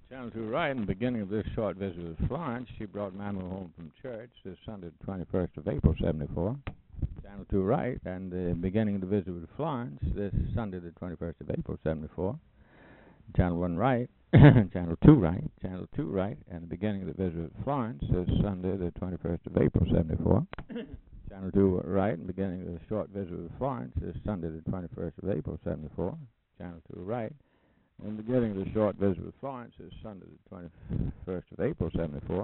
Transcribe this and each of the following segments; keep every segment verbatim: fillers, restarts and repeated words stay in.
Channel two right, in the beginning of this short visit with Florence, she brought Manuel home from church this Sunday, the twenty-first of April, seventy-four. Channel two right, and the beginning of the visit with Florence this Sunday, the twenty-first of April, seventy-four. Channel one right, channel two right, channel two right, and the beginning of the visit with Florence this Sunday, the twenty-first of April, seventy-four. Channel two right, and beginning of the short visit with Florence this Sunday, the twenty-first of April, seventy-four. Channel two right. And beginning of the short visit with Florence is Sunday, the twenty-first of April, seventy-four.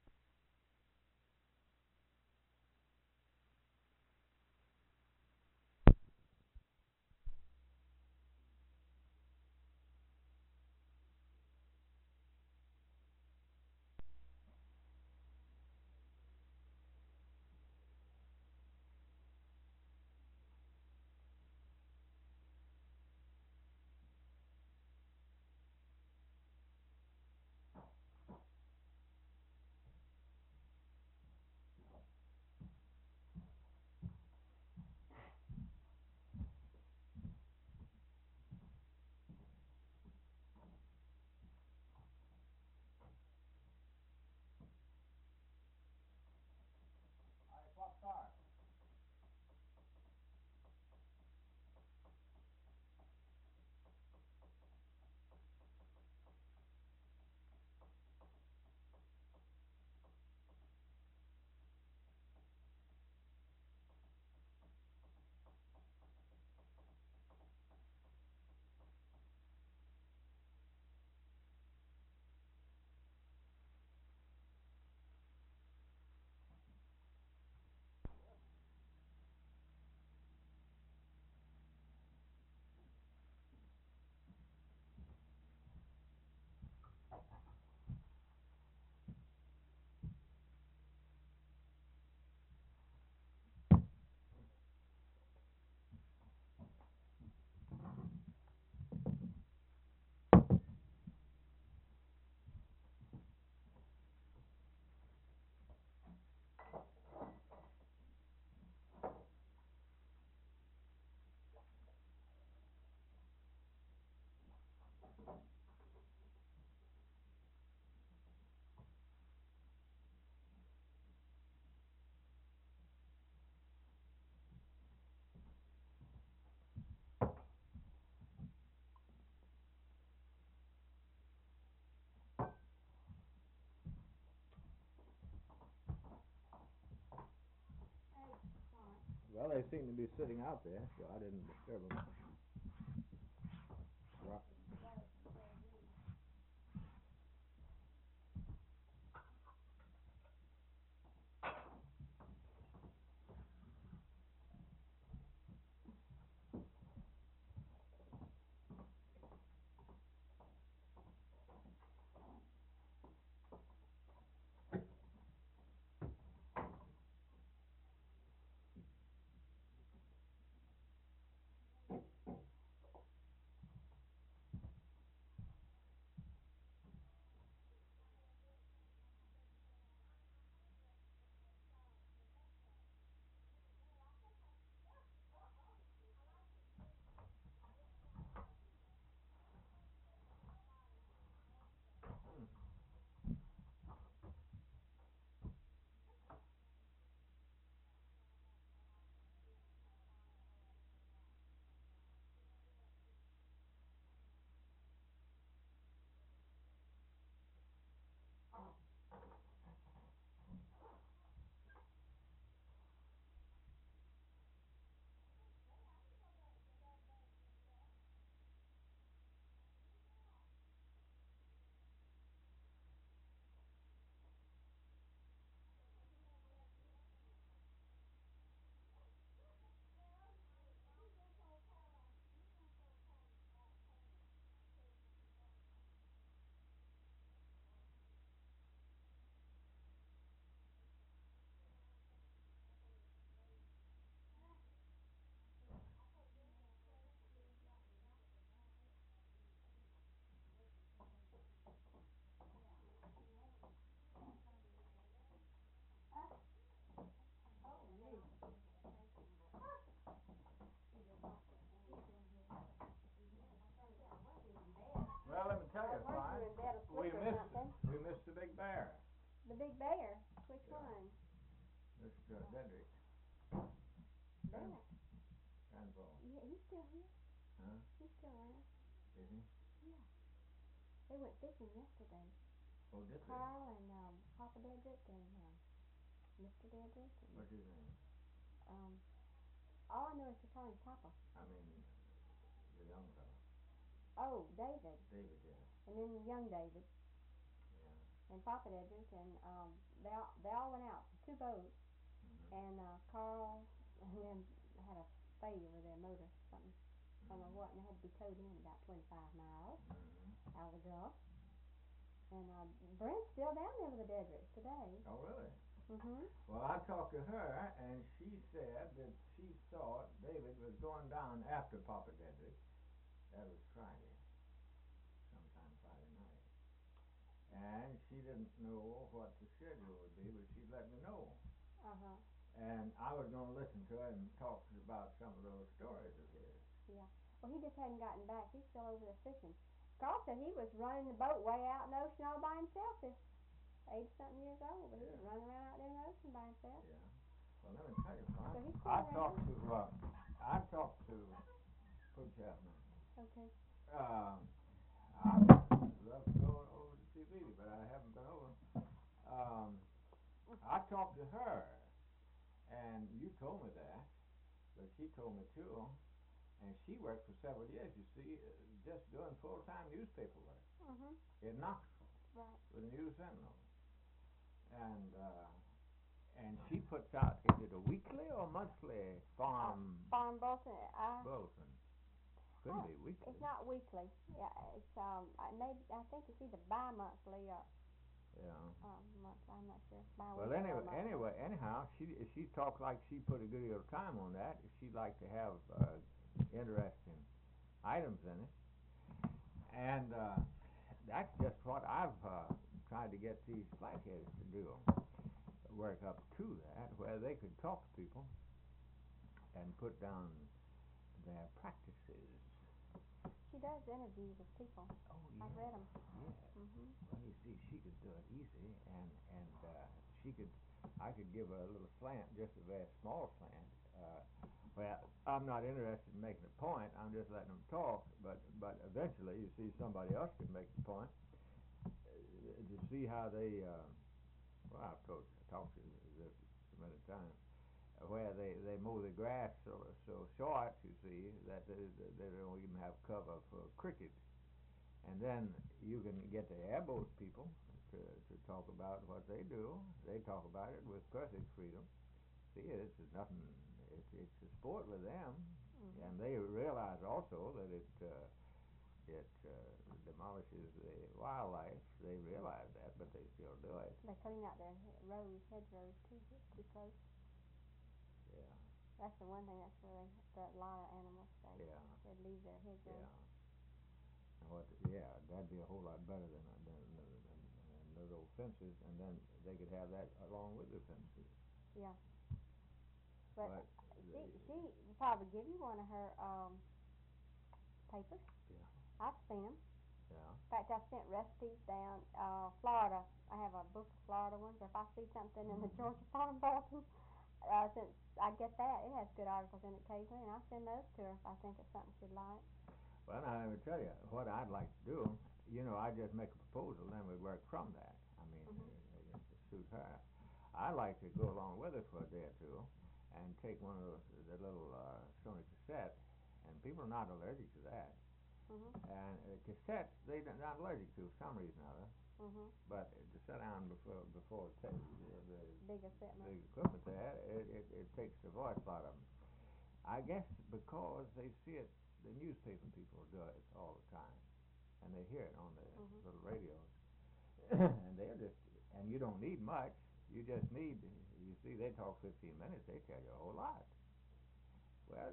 Well, they seem to be sitting out there, so I didn't disturb them. Right. The big bear. Which Yeah. one? Mister Dedrick. Bear. Grandpa. Yeah, he's still here. Huh? He's still around. Is he? Yeah. They went fishing yesterday. Oh, did they? Carl and um, Papa Dedrick and um, Mister Dedrick. And, What's his name? um, all I know is to call him Papa. I mean, the young fellow. Oh, David. David, yeah. And then young David. Yeah. And Papa Dedrick. And um, they all, they all went out. Two boats. Mm-hmm. And uh, Carl and them had a failure with their motor, something, I don't know what, and they had to be towed in about twenty-five miles Mm-hmm. out of the Gulf. And uh, Brent's still down there with the Dedricks today. Oh, really? Mm-hmm. Well, I talked to her, and she said that she thought David was going down after Papa Dedrick. That was Friday, sometime Friday night. And she didn't know what the schedule would be, but she'd let me know. Uh-huh. And I was going to listen to her and talk about some of those stories of his. Yeah. Well, he just hadn't gotten back. He's still over there fishing. Carl said he was running the boat way out in the ocean all by himself. This eighty-something years old, but he was Yeah. running around out there in the ocean by himself. Yeah. Well, let me tell you, Frank. So he's still I around. talked to uh, I talked to Coach Chapman. Okay. Um, I'd love to go over to see Petey, but I haven't been over. Um, I talked to her, and you told me that, but she told me too, and she worked for several years, you see, uh, just doing full-time newspaper work Mm-hmm. in Knoxville Right. with the News Sentinel. And uh, and she puts out, is it a weekly or monthly farm Uh, farm bulletin. I, bulletin? Couldn't oh, be weekly. It's not weekly. Yeah, it's um. I maybe I think it's either bi-monthly or Yeah. um monthly. I'm not sure. Bi-weekly Well, anyway, or monthly. anyway, anyhow, she she talked like she put a good deal of time on that. She'd like to have uh, interesting items in it, and uh, that's just what I've uh, tried to get these flatheads to do. Work up to that, where they could talk to people and put down their practices. She does interviews with people. Oh yeah. I've read them. Yeah. Mhm. Well, you see, she could do it easy, and and uh, she could, I could give her a little slant, just a very small slant. Uh, well, I'm not interested in making a point. I'm just letting them talk. But but eventually, you see, somebody else could make the point uh, to see how they. Uh, well, I've told, talked to this so many times. Where they, they mow the grass so so short, you see, that they, they don't even have cover for crickets. And then you can get the airboat people to, to talk about what they do. They talk about it with perfect freedom. See, it's nothing. It's it's a sport with them, Mhm. and they realize also that it uh, it uh, demolishes the wildlife. They realize that, but they still do it. They clean out their rows, hedgerows too. It's too close. Yeah. That's the one thing. That's where they, the, a lot of animals stay. Yeah. They leave their hedgerows. Yeah. What? Yeah, that'd be a whole lot better than than, than, than, than those old fences, and then they could have that along with the fences. Yeah. But, But she the- she would probably give you one of her um papers. Yeah. I've seen them. Yeah. In fact, I sent recipes down uh Florida. I have a book of Florida ones. If I see something in the Georgia Farm Bulletin, uh, since I get that, it has good articles in it occasionally, and I send those to her if I think it's something she'd like. Well, now let me tell you what I'd like to do. You know, I just make a proposal, then we work from that. I mean, Mhm. uh, uh, to suit her. I'd like to go along with her for a day or two, and take one of those the little uh, Sony cassette, and people are not allergic to that. Mhm. And uh, cassettes, they're not allergic to for some reason or other. Mhm. But to sit down before before the, the Big equipment. big equipment there, it, it, it takes the voice out of them. I guess because they see it, the newspaper people do it all the time, and they hear it on the Mhm. little radios, and they're just, and you don't need much. You just need, you see, they talk fifteen minutes, they tell you a whole lot. Well,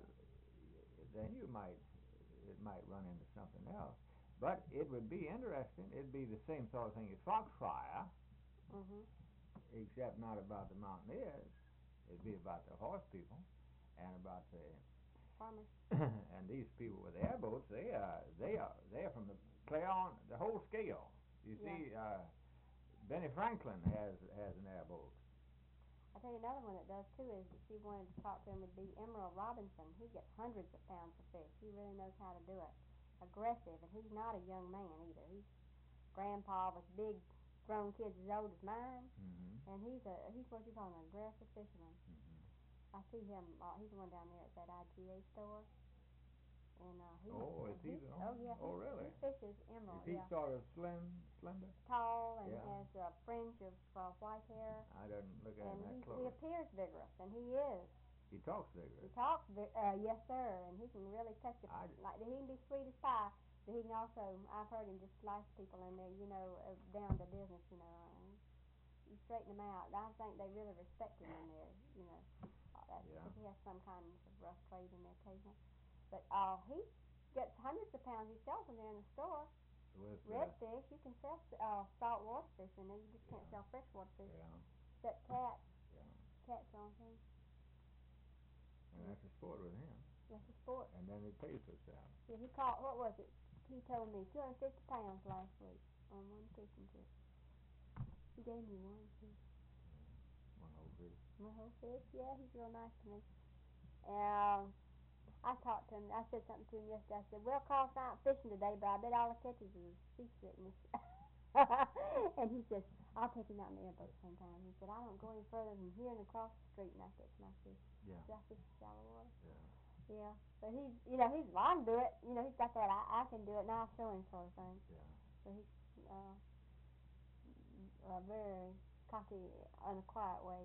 then you might, it might run into something else. But it would be interesting. It'd be the same sort of thing as Foxfire, Mhm. except not about the mountaineers. It'd be about the horse people and about the Farmers. and these people with airboats. They are they are they are from the clear on the whole scale. You Yeah. see, uh, Benny Franklin has has an air boat. I tell you another one that does too is if you wanted to talk to him would be Emerald Robinson. He gets hundreds of pounds of fish. He really knows how to do it. Aggressive, and he's not a young man either. He's grandpa with big grown kids as old as mine, Mm-hmm. and he's a he's what you call an aggressive fisherman. Mm-hmm. I see him. Uh, he's the one down there at that I G A store. And uh, he Oh, is he he, the oh one? yeah, Oh, he, really? he fishes emerald. Is he Yeah, sort of slim, slender? tall and Yeah. has a fringe of uh, white hair. I didn't look at And him that he, close. he appears vigorous, and he is. He talks He vigorous. talks, vi- uh, yes sir, and he can really touch you. I- Like he can be sweet as pie, but he can also. I've heard him just slice people in there, you know, uh, down to business, you know. Uh, you straighten them out. I think they really respect him in there, you know. Uh, that's Yeah. because he has some kind of rough trade in there occasionally. But uh, he gets hundreds of pounds. He sells them there in the store. With uh, Redfish, you can sell uh, salt water fish in there. You just can't Yeah. sell freshwater fish. yeah, Except cats. yeah. Cats the only thing. And that's a sport with him. That's a sport. And then it pays itself. Yeah, he caught, what was it? He told me two hundred fifty pounds last week on one fishing trip. He gave me one fish. One whole fish. One whole fish? Yeah, he's real nice to me. Um, I talked to him. I said something to him yesterday. I said, well, Carl's not fishing today, but I bet all the catches is seasickness. And he says, I'll take him out in the airboat sometime. He said, I don't go any further than here and across the street and I catch my fish. Yeah. So I fish in shallow water. Yeah. Yeah, but he's, you know, he's, well, I can do it. You know, he's got that, I, I can do it, and I'll show him sort of thing. Yeah. So he's uh, uh, very cocky in a quiet way.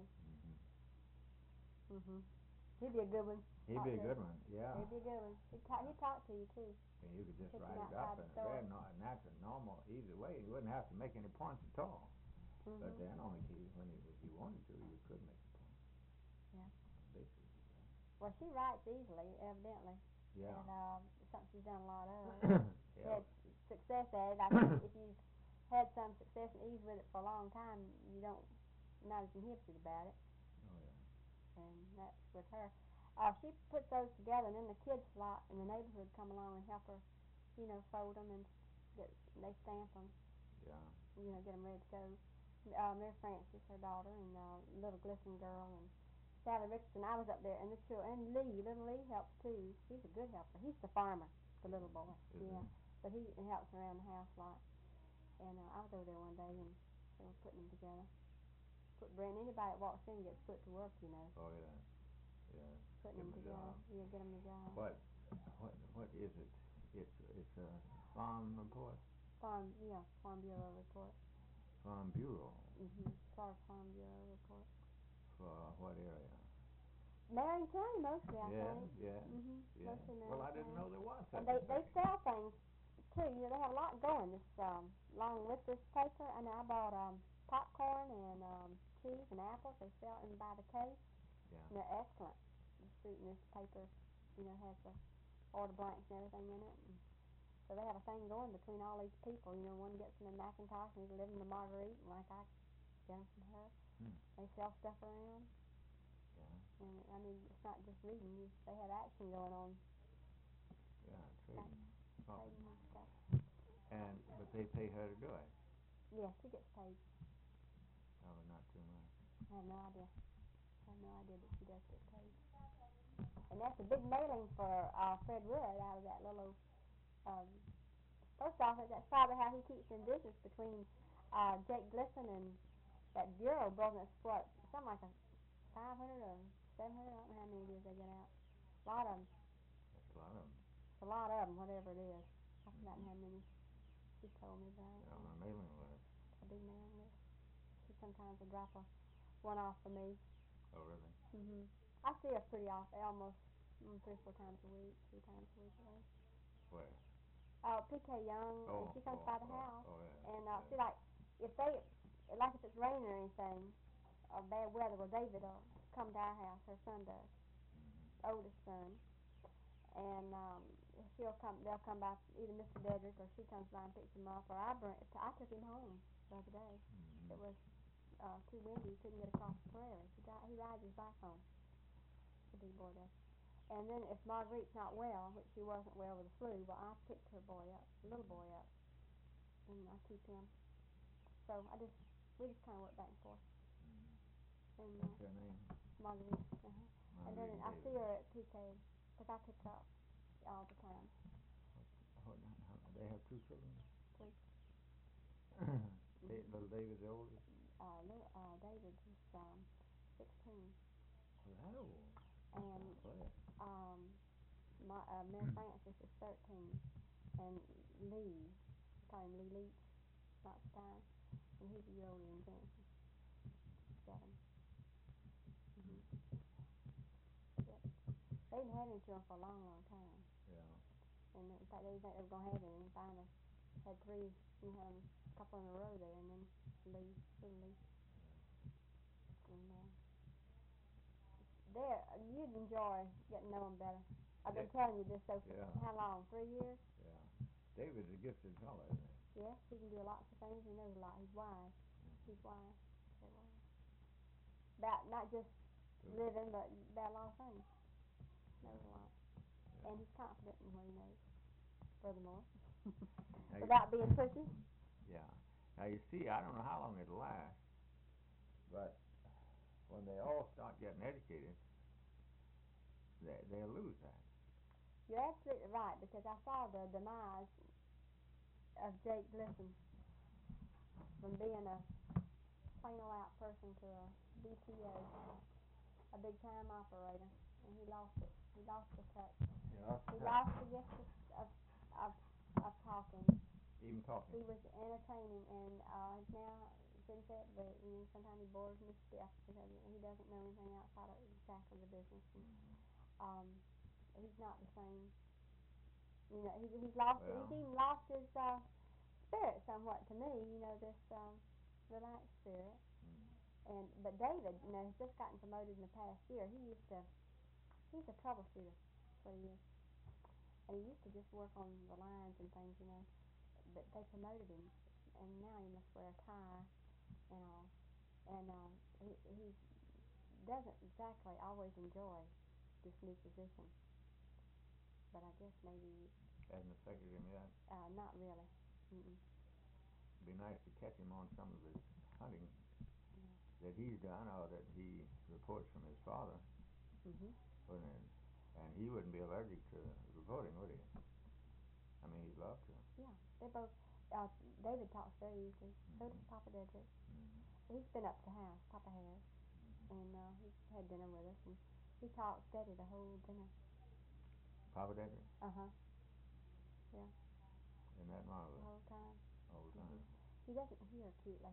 Mm-hmm. Mhm. He'd be a good one. He'd be a good one. Yeah. He'd be a good one. He'd talk, he'd talk to you too. And you could just Take write him it up outside in the a store. very no- natural, normal, easy way. You wouldn't have to make any points at all. Mhm. But then on the key, when you, if you wanted to, you could make a point. Yeah. Basically. Well, she writes easily, evidently. Yeah. And um, it's something she's done a lot of. She Yeah. had success at it. I think if you've had some success and ease with it for a long time, you don't, you're not as inhibited about it. Oh yeah. And that's with her. Uh, she puts those together, and then the kids lot in the neighborhood come along and help her, you know, fold them and get, they stamp them, Yeah. you know, get them ready to go. Uh, Mary Frances, her daughter, and uh, little Glisten girl, and Sally Richardson. I was up there, and the children, and Lee, little Lee helps too. He's a good helper. He's the farmer, the little boy. Is Yeah, it? but he helps around the house a lot. And uh, I was over there one day, and they were putting them together. Put brand anybody that walks in gets put to work, you know. Oh yeah. Yeah. Putting them Give 'em a together. job. Yeah, get them a job. What? What? What is it? It's it's a farm report. Farm, yeah, Farm Bureau report. Farm Bureau. Mhm. Florida Farm Bureau report. For what area? Marion County mostly, I Yeah. think. Yeah. Mhm. Yeah. Mostly Marion Well, I didn't County. know there was such And they a they thing. sell things too. You know, they have a lot going. This um, along with this paper, and I bought um popcorn and um cheese and apples. They sell them by the case. Yeah. And they're excellent. The fruit in this paper, you know, has the order blanks and everything in it. And so they have a thing going between all these people. You know, one gets them in Macintosh and he's living in Marguerite, and like I get them from her. Hmm. They sell stuff around. Yeah. And I mean, it's not just reading. You, they have action going on, Yeah. like Trading. Oh. trading and stuff. And but they pay her to do it. Yeah, she gets paid. Oh, not too much. I have no idea. I have no idea, but she does get paid. And that's a big mailing for uh, Fred Wood out of that little um, post office. That's probably how he keeps in business between uh, Jake Glisten and that bureau building. It's what, something like a five hundred or seven hundred. I don't know how many it is they get out. A lot of them. That's a lot of them. It's a lot of them, whatever it is. I've forgotten how many she told me about. They're on a mailing list. A big mailing list. She sometimes will drop a one off for me. Oh, really? Mhm. I see her pretty often, almost mm, three, four times a week, three times a week at least. Where? Uh, P K Young, and Oh, she comes oh, by the oh, house, oh, yeah, and uh, yeah. see, like, if they, like if it's raining or anything, or bad weather, well, David will come to our house. Her son does, Mm-hmm. oldest son, and um, she'll come. They'll come by, either Mister Dedrick or she comes by and picks him up, or I bring. I took him home the other day. Mm-hmm. It was uh, too windy. He couldn't get across the prairie. He, got, he rides his bike home. The big boy does. And then if Marguerite's not well, which she wasn't well with the flu, well, I picked her boy up, the little boy up, and I keep him. So I just We just kind of work back and forth. Mm-hmm. And What's uh, her name? Marguerite. Uh-huh. And then I see her at P K, because I pick up all the time. What, how, they have two children? Three. Da- little David's the oldest? Uh, little, uh, David is um, sixteen. Oh, that old? And um, my, uh, Mary Frances is thirteen. And Lee, we call him Lee Leach, not Stein, and he's a year older than Jensen. Seven. Mm-hmm. Yep. They didn't have any children for a long, long time. Yeah. And in fact, they didn't think they were going to have any, and finally had three, you know, a couple in a row there, and then Lee, little Lee. Yeah. And uh, there, you'd enjoy getting to know them better. I've been Da- telling you this so for yeah. how long? Three years? Yeah. David's a gifted fellow, isn't he? Yes, he can do lots of things. He knows a lot. He's wise. Mm-hmm. He's wise. Very wise. About not just Good. living, but about a lot of things. Knows a lot. Yeah. And he's confident in what he knows. Furthermore, without being pushy. Yeah. Now you see, I don't know how long it'll last, but when they all start getting educated, they they'll lose that. You're absolutely right, because I saw the demise of Jake Glisson from being a plain old out person to a B T O, a big time operator, and he lost it. He lost the touch. He lost the he touch. lost the gift of, of of talking. Even talking. He was entertaining, and uh, now since that, but you know, sometimes he bores me stiff because he doesn't know anything outside of exactly the business. And, um, he's not the same. You know, he's he's lost. Well, he's even lost his uh, spirit somewhat to me. You know, this um, relaxed spirit. Mm-hmm. And but David, you know, has just gotten promoted in the past year. He used to. He's a troubleshooter. That's what he is. And he used to just work on the lines and things, you know. But they promoted him, and now he must wear a tie and all. And um, he he doesn't exactly always enjoy this new position. But I guess maybe hasn't affected him yet. Uh, not really. Mm-mm. It'd be nice to catch him on some of his hunting Yeah. that he's done, or that he reports from his father. Mm-hmm. Wouldn't it? And he wouldn't be allergic to reporting, would he? I mean, he'd love to. Yeah, they both. Uh, David talks very easily. Mm-hmm. So does Papa Dedrick. Mm-hmm. He's been up to the house. Papa has, mm-hmm. and uh, he's had dinner with us, and he talks steady the whole dinner. Papa Dedrick. Uh huh. Yeah. Isn't that marvelous? The whole time. All the time. Mm-hmm. He doesn't hear acutely,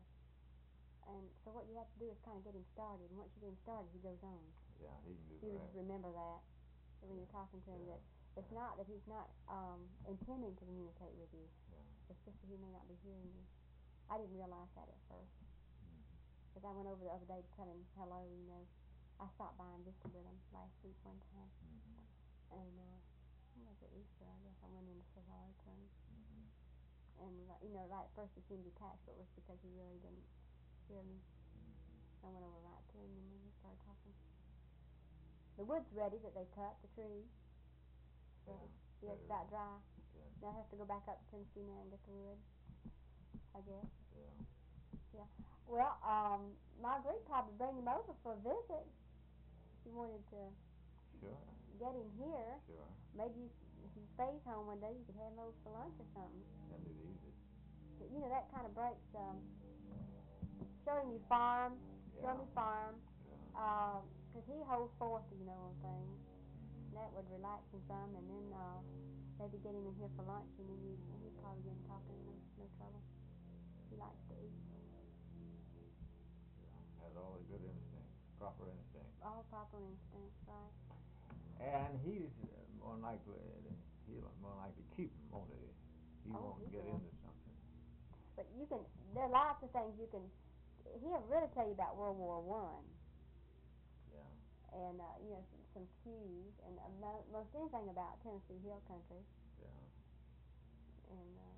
and so what you have to do is kind of get him started, and once you get him started, he goes on. Yeah, he can do you that. You remember that when yeah. you're talking to him, yeah. that it's yeah. not that he's not um, intending to communicate with you. Yeah. It's just that he may not be hearing you. I didn't realize that at first. Because mm-hmm. I went over the other day to tell him hello, you know. I stopped by and visited with him last week one time. Mm-hmm. And uh, it was at Easter, I guess. I went in to say hello to him. Mm-hmm. And, uh, you know, right at first he seemed detached, but it was because he really didn't hear me. Mm-hmm. I went over right to him, and then we started talking. The wood's ready that they cut, the tree. Ready. Yeah, it's about dry. Yeah. Now I have to go back up to Tennessee now and get the wood, I guess. Yeah. Yeah. Well, um, Marguerite probably bring him over for a visit. She wanted to sure. get him here. Sure. Maybe if he stays home one day, you could have him over for lunch or something. That'd be easy. But, you know, that kind of breaks. Um, show him your farm. Yeah. Show him your farm. Yeah. Because uh, he holds forth, you know, on things. Mm-hmm. That would relax him some, and then uh, maybe get him in here for lunch, and then you, he'd probably get him talking, no, no trouble. He likes to eat. Yeah, has all the good instincts, proper instincts. All proper instincts, right. And he's more likely, he'll more likely keep them, won't he? He oh, won't he get will. into something. But you can, there are lots of things you can, he'll really tell you about World War One. Yeah. And, uh, you know, some, some cues, and uh, mo- most anything about Tennessee Hill Country. Yeah. And, um,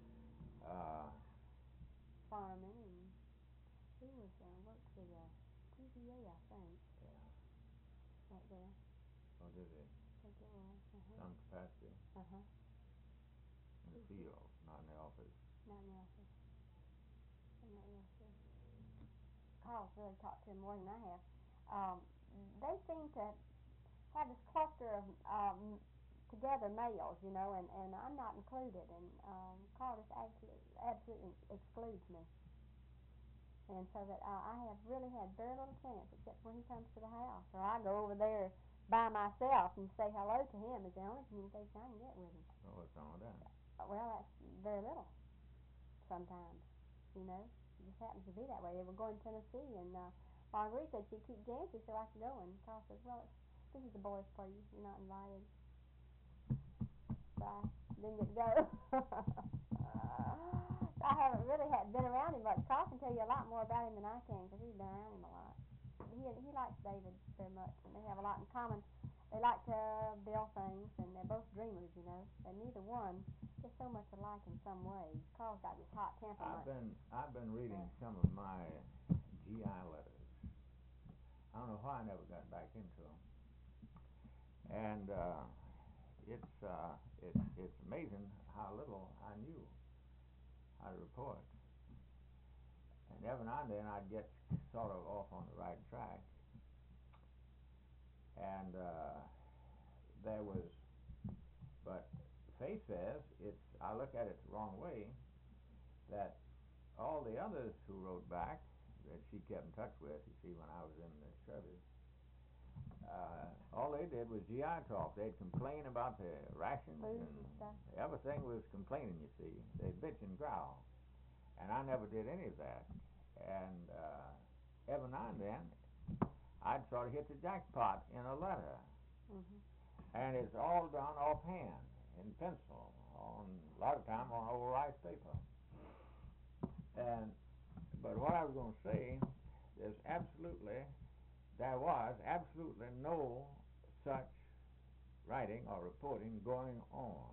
uh, farming, and he was, uh, worked for the T V A, I think. Yeah. Right there. Oh, did he? I think it was. Uh-huh. Some capacity. Uh-huh. In the field, not in the office. Not in the office. I'm not real sure. Carl's really talked to him more than I have. Um, they seem to have this cluster of um, together males, you know, and, and I'm not included, and um, Carl just absolutely, absolutely excludes me. And so that uh, I have really had very little chance, except when he comes to the house, or I go over there by myself and say hello to him. Is the only communication I can get with him. Well, what's wrong with that? Uh, well, that's very little. Sometimes, you know, it just happens to be that way. They were going to Tennessee, and uh, Marguerite said she'd keep Jancy so I could go, and Carl says, well, it's, this is the boys' party. You're not invited. So I didn't get to go. I haven't really had been around him much. Carl can tell you a lot more about him than I can, because he's been around him a lot. He he likes David very much, and they have a lot in common. They like to build things, and they're both dreamers, you know. And neither one is so much alike in some ways. Carl's got this hot temperament. I've been I've been reading yeah. some of my G I letters. I don't know why I never got back into them. And uh, it's uh, it's it's amazing how little I knew how to report. And every now and then I'd get sort of off on the right track. And uh, there was, but Faith says it's, I look at it the wrong way, that all the others who wrote back, that she kept in touch with, you see, when I was in the service, uh, all they did was G I talk. They'd complain about the rations, Food and, and stuff. Everything was complaining, you see. They'd bitch and growl. And I never did any of that. And uh, every now and then, I'd sort of hit the jackpot in a letter. Mm-hmm. And it's all done offhand, in pencil, on a lot of time on old rice paper. And but what I was going to say, there's absolutely, there was absolutely no such writing or reporting going on.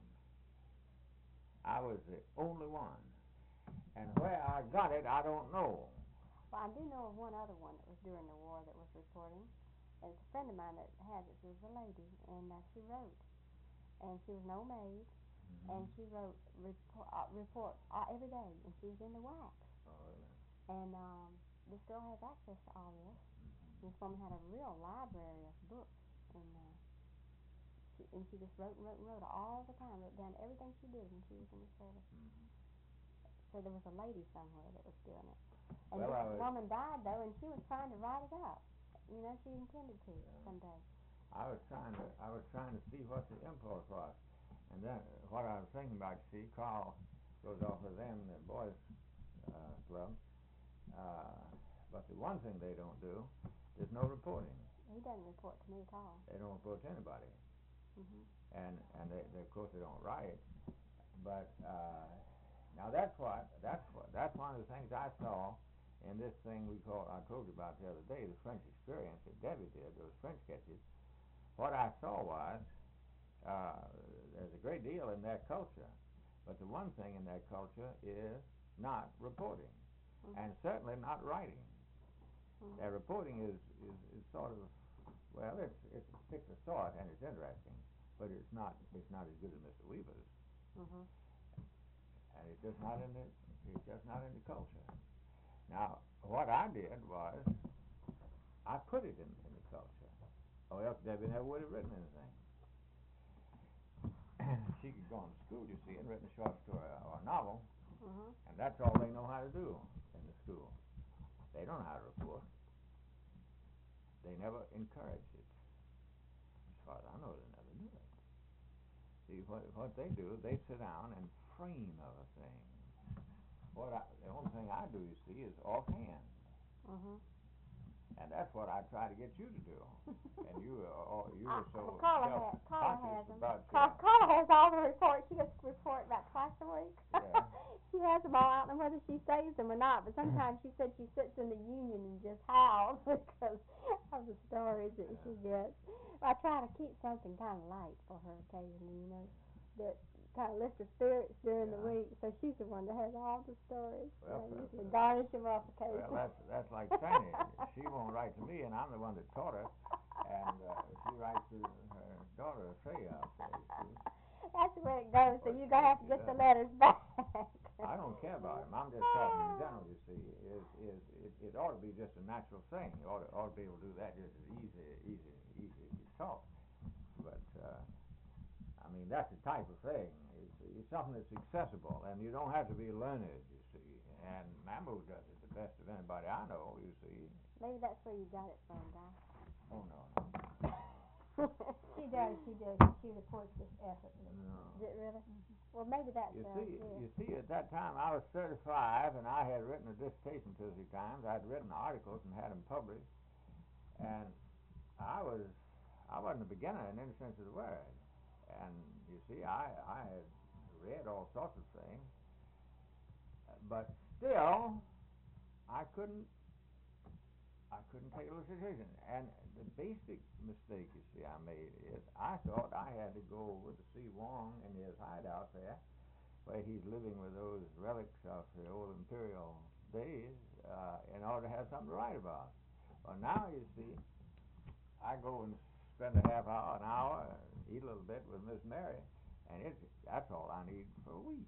I was the only one. And where I got it, I don't know. Well, I do know of one other one that was during the war that was reporting. And it's a friend of mine that has it. She was a lady, and uh, she wrote. And she was an old maid, mm-hmm. and she wrote report, uh, reports uh, every day, and she was in the wax. Oh, really? And um, this girl has access to all this. Mm-hmm. This woman had a real library of books, and uh, she, and she just wrote and wrote and wrote all the time, wrote down everything she did when she was in the service. Mm-hmm. So there was a lady somewhere that was doing it. And well, this was, woman died, though, and she was trying to write it up. You know, she intended to yeah. someday. I was trying to, I was trying to see what the impulse was. And then what I was thinking about, you see, Carl goes off with them, the boys' uh, club. Uh, but the one thing they don't do, there's no reporting. He doesn't report to me at all. They don't report to anybody. Mm-hmm. And and they, they, of course, they don't write. But uh, now that's what that's what that's one of the things I saw in this thing we call, I told you about the other day, the French experience that Debbie did, those French sketches. What I saw was uh, there's a great deal in their culture, but the one thing in their culture is not reporting, mm-hmm. and certainly not writing. Mm-hmm. Their reporting is, is, is sort of, well, it's it's a particular sort, and it's interesting, but it's not it's not as good as Mister Weaver's, mm-hmm. and it's just not in the it's just not in the culture. Now, what I did was, I put it in, in the culture, or else Debbie never would have written anything. She could go to school, you see, and written a short story or a novel, mm-hmm. and that's all they know how to do in the school. They don't know how to report. They never encourage it. As far as I know, they never do it. See, what, what they do, they sit down and frame everything. What I, the only thing I do, you see, is offhand. Mm-hmm. And that's what I try to get you to do. And you are you are so Carla has them. about Carla, Carla has all the reports. She gets to report about twice a week. Yeah. She has them all. I don't know whether she saves them or not, but sometimes she said she sits in the union and just howls because of the stories that yeah. she gets. I try to keep something kind of light for her occasionally, you know, that kind of lift her spirits during yeah. the week. So she's the one that has all the stories. Well, and usually garnish them up occasionally. Well, that's that's like Fanny. She won't write to me, and I'm the one that taught her. And uh, she writes to her daughter, Trey, out there. That's the way it goes. So you're gonna have to get yeah. the letters back. I don't care about him. I'm just talking in general, you see. Is is it, it ought to be just a natural thing. You ought to, ought to be able to do that just as easy, easy, easy as you talk. But, uh, I mean, that's the type of thing. It's, it's something that's accessible, and you don't have to be learned, you see. And Mambo does it the best of anybody I know, you see. Maybe that's where you got it from, Doc. Oh, no. She does, she does. She reports this effortlessly. No. Is it really? Mm-hmm. Well, maybe that's You uh, see, yeah. you see, at that time I was thirty-five, and I had written a dissertation two or three times. I'd written articles and had them published, and I was, I wasn't a beginner in any sense of the word. And you see, I, I had read all sorts of things, but still, I couldn't, I couldn't take a decision. And the basic mistake, you see, I made is I thought I had to go over to see Wong in his hideout there, where he's living with those relics of the old imperial days, uh, in order to have something to write about. Well, now, you see, I go and spend a half hour, an hour, uh, eat a little bit with Miss Mary, and it's, that's all I need for a week.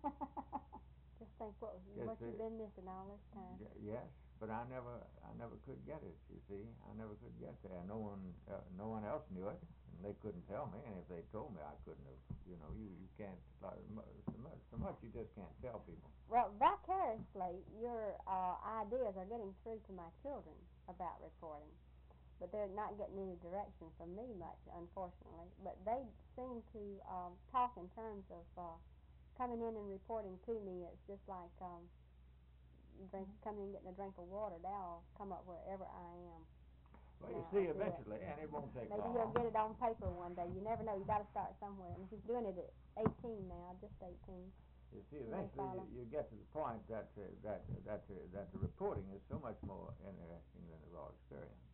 Just think what, Just what you've it- been missing all this time. Y- yes, but I never, I never could get it. You see, I never could get there. No one, uh, no one else knew it, and they couldn't tell me. And if they told me, I couldn't have. You know, you, you can't like, mu- so much, so much you just can't tell people. Well, vicariously, your uh, ideas are getting through to my children about reporting, but they're not getting any direction from me much, unfortunately. But they seem to um, talk in terms of uh, coming in and reporting to me. It's just like um, drink, coming and getting a drink of water. They'll come up wherever I am. Well, you Now, see, I see it. eventually, and it won't take Maybe long. he'll get it on paper one day. You never know. You got to start somewhere. And he's doing it at eighteen now, just eighteen. You see, You may eventually follow. you, you get to the point that uh, that that uh, that the reporting is so much more interesting than the raw experience.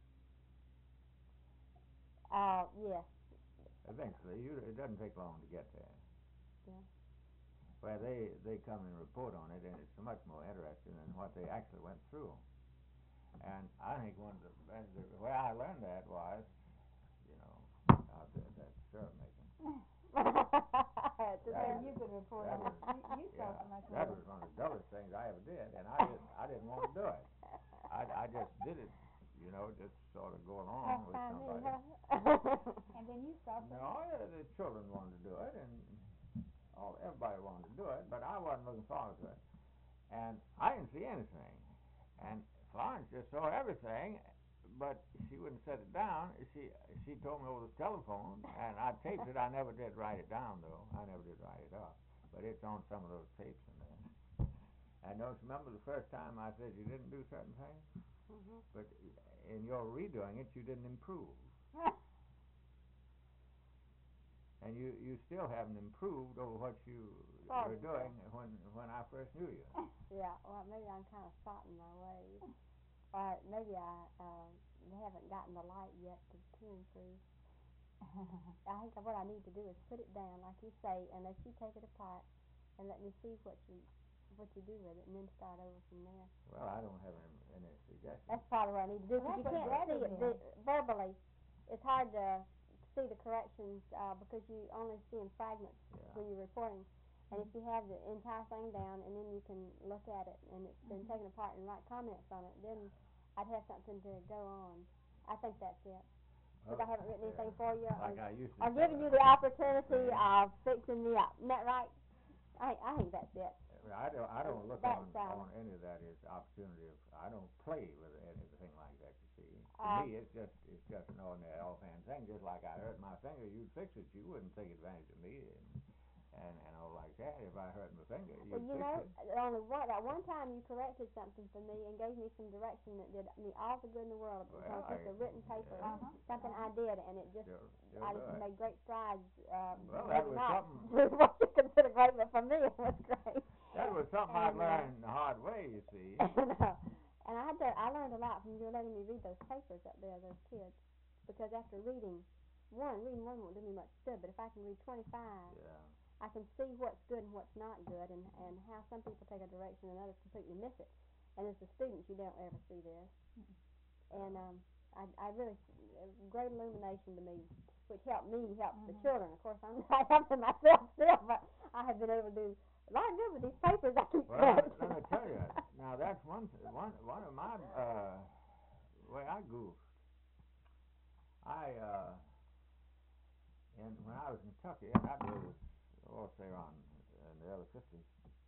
Uh, yes. Eventually, you, it doesn't take long to get there. Yeah. Where they they come and report on it, and it's so much more interesting than what they actually went through. And I think one of the, and the way I learned that was, you know, out there at that syrup making. Just That like was- you could report that on was- it. You, you Yeah, saw so much that more. was one of the dullest things I ever did, and I didn't I didn't want to do it. I, I just did it, you know, just sort of go along with Pastime me, somebody. huh? And then you saw so No, uh, the children wanted to do it, and all everybody wanted to do it, but I wasn't looking forward to it. And I didn't see anything. And Florence just saw everything, but she wouldn't set it down. She she told me over the telephone, and I taped it. I never did write it down, though. I never did write it up, but it's on some of those tapes in there. And don't you remember the first time I said you didn't do certain things? Mhm. But in your redoing it, you didn't improve. And you, you still haven't improved over what you Sorry. were doing when when I first knew you. Yeah, well, maybe I'm kind of spot in my ways. Or maybe I uh, haven't gotten the light yet to, to improve. I think what I need to do is put it down, like you say, and let you take it apart, and let me see what you what you do with it, and then start over from there. Well, I don't have any, any suggestions. That's probably what I need to do, Well, because you that's can't what see Daddy it vi- verbally. It's hard to see the corrections uh, because you only see in fragments Yeah. when you're reporting. And if you have the entire thing down, and then you can look at it, and it's been Mhm. taken apart and write comments on it, then I'd have something to go on. I think that's it. Because I haven't written anything yeah. for you. Like I'm, I used to. I'm tell giving her. you the opportunity Yeah. of fixing me up. Isn't that right? I, I think that's it. I don't. I don't look That's, on, uh, on any of that as opportunity of. I don't play with anything like that. You see, to Uh, me, it's just it's just an ordinary offhand thing. Just like I hurt my finger, you'd fix it. You wouldn't take advantage of me and and, and all like that. If I hurt my finger, you'd Well, you fix know, it. only one, at one time you corrected something for me and gave me some direction that did me all the good in the world. It was Well, on just I- a written paper, yeah. Uh-huh. something I did, and it just, Still, still I do just it. made great strides. Uh, Well, that maybe was not something- what you consider great, but for me it was great. That was something I And, uh, learned the hard way. You see. and, uh, and I did, I learned a lot from you letting me read those papers up there, those kids, because after reading one, reading one won't do me much good, but if I can read twenty-five. Yeah. I can see what's good and what's not good, and, and how some people take a direction and others completely miss it. And as a student, you don't ever see this. And um, I, I really, uh, great illumination to me, which helped me help the Mhm. children. Of course, I'm not helping myself still, but I have been able to do a lot of good with these papers. I can I goofed. I, uh, and when I was in Kentucky, and that was, oh, say around in the early fifties,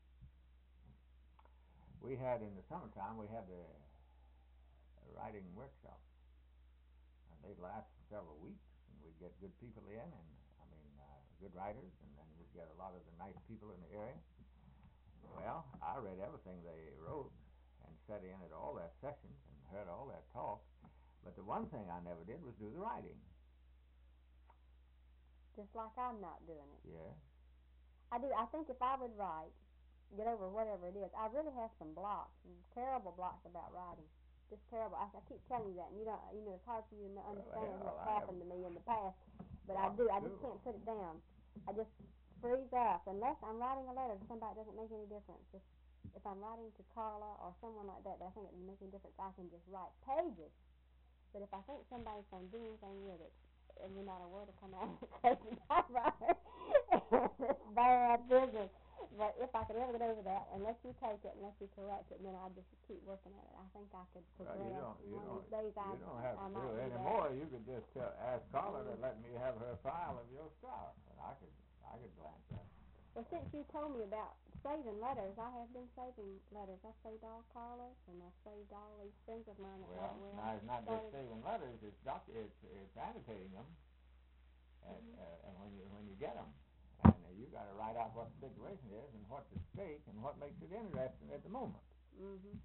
we had in the summertime, we had the writing workshops. And they'd last several weeks, and we'd get good people in, and, I mean, uh, good writers, and then we'd get a lot of the nice people in the area. Well, I read everything they wrote and sat in at all their sessions and heard all their talk, but the one thing I never did was do the writing. Just like I'm not doing it. Yeah. I do. I think if I would write, get over whatever it is, I really have some blocks, terrible blocks about writing. Just terrible. I, I keep telling you that, and you don't. You know, it's hard for you to understand hell, what's I happened to me in the past, but Blocks I do. I just too. can't put it down. I just freeze up unless I'm writing a letter to somebody. It doesn't make any difference. If if I'm writing to Carla or someone like that, that I think it doesn't make any difference. I can just write pages. But if I think somebody's going to do anything with it, and then not a word will come out of the crazy typewriter, it's bad business. But if I could ever get over that, and let you take it and let you correct it, and then I just keep working at it, I think I could progress. Well, you don't, you One of don't, these days I, you don't have I to might do it that. anymore. You could just tell, ask Carla to let me have her file of your stuff, and I could, I could glance at it. Well, since you told me about saving letters, I have been saving letters. I saved all Carla's, and I saved all these friends of mine. That Well, well, now it's not just started- saving letters; it's doc, it's it's annotating them, and Mhm. uh, and when you when you get them, and uh, you got to write out what the situation is and what's at stake and what makes it interesting at the moment. Mhm.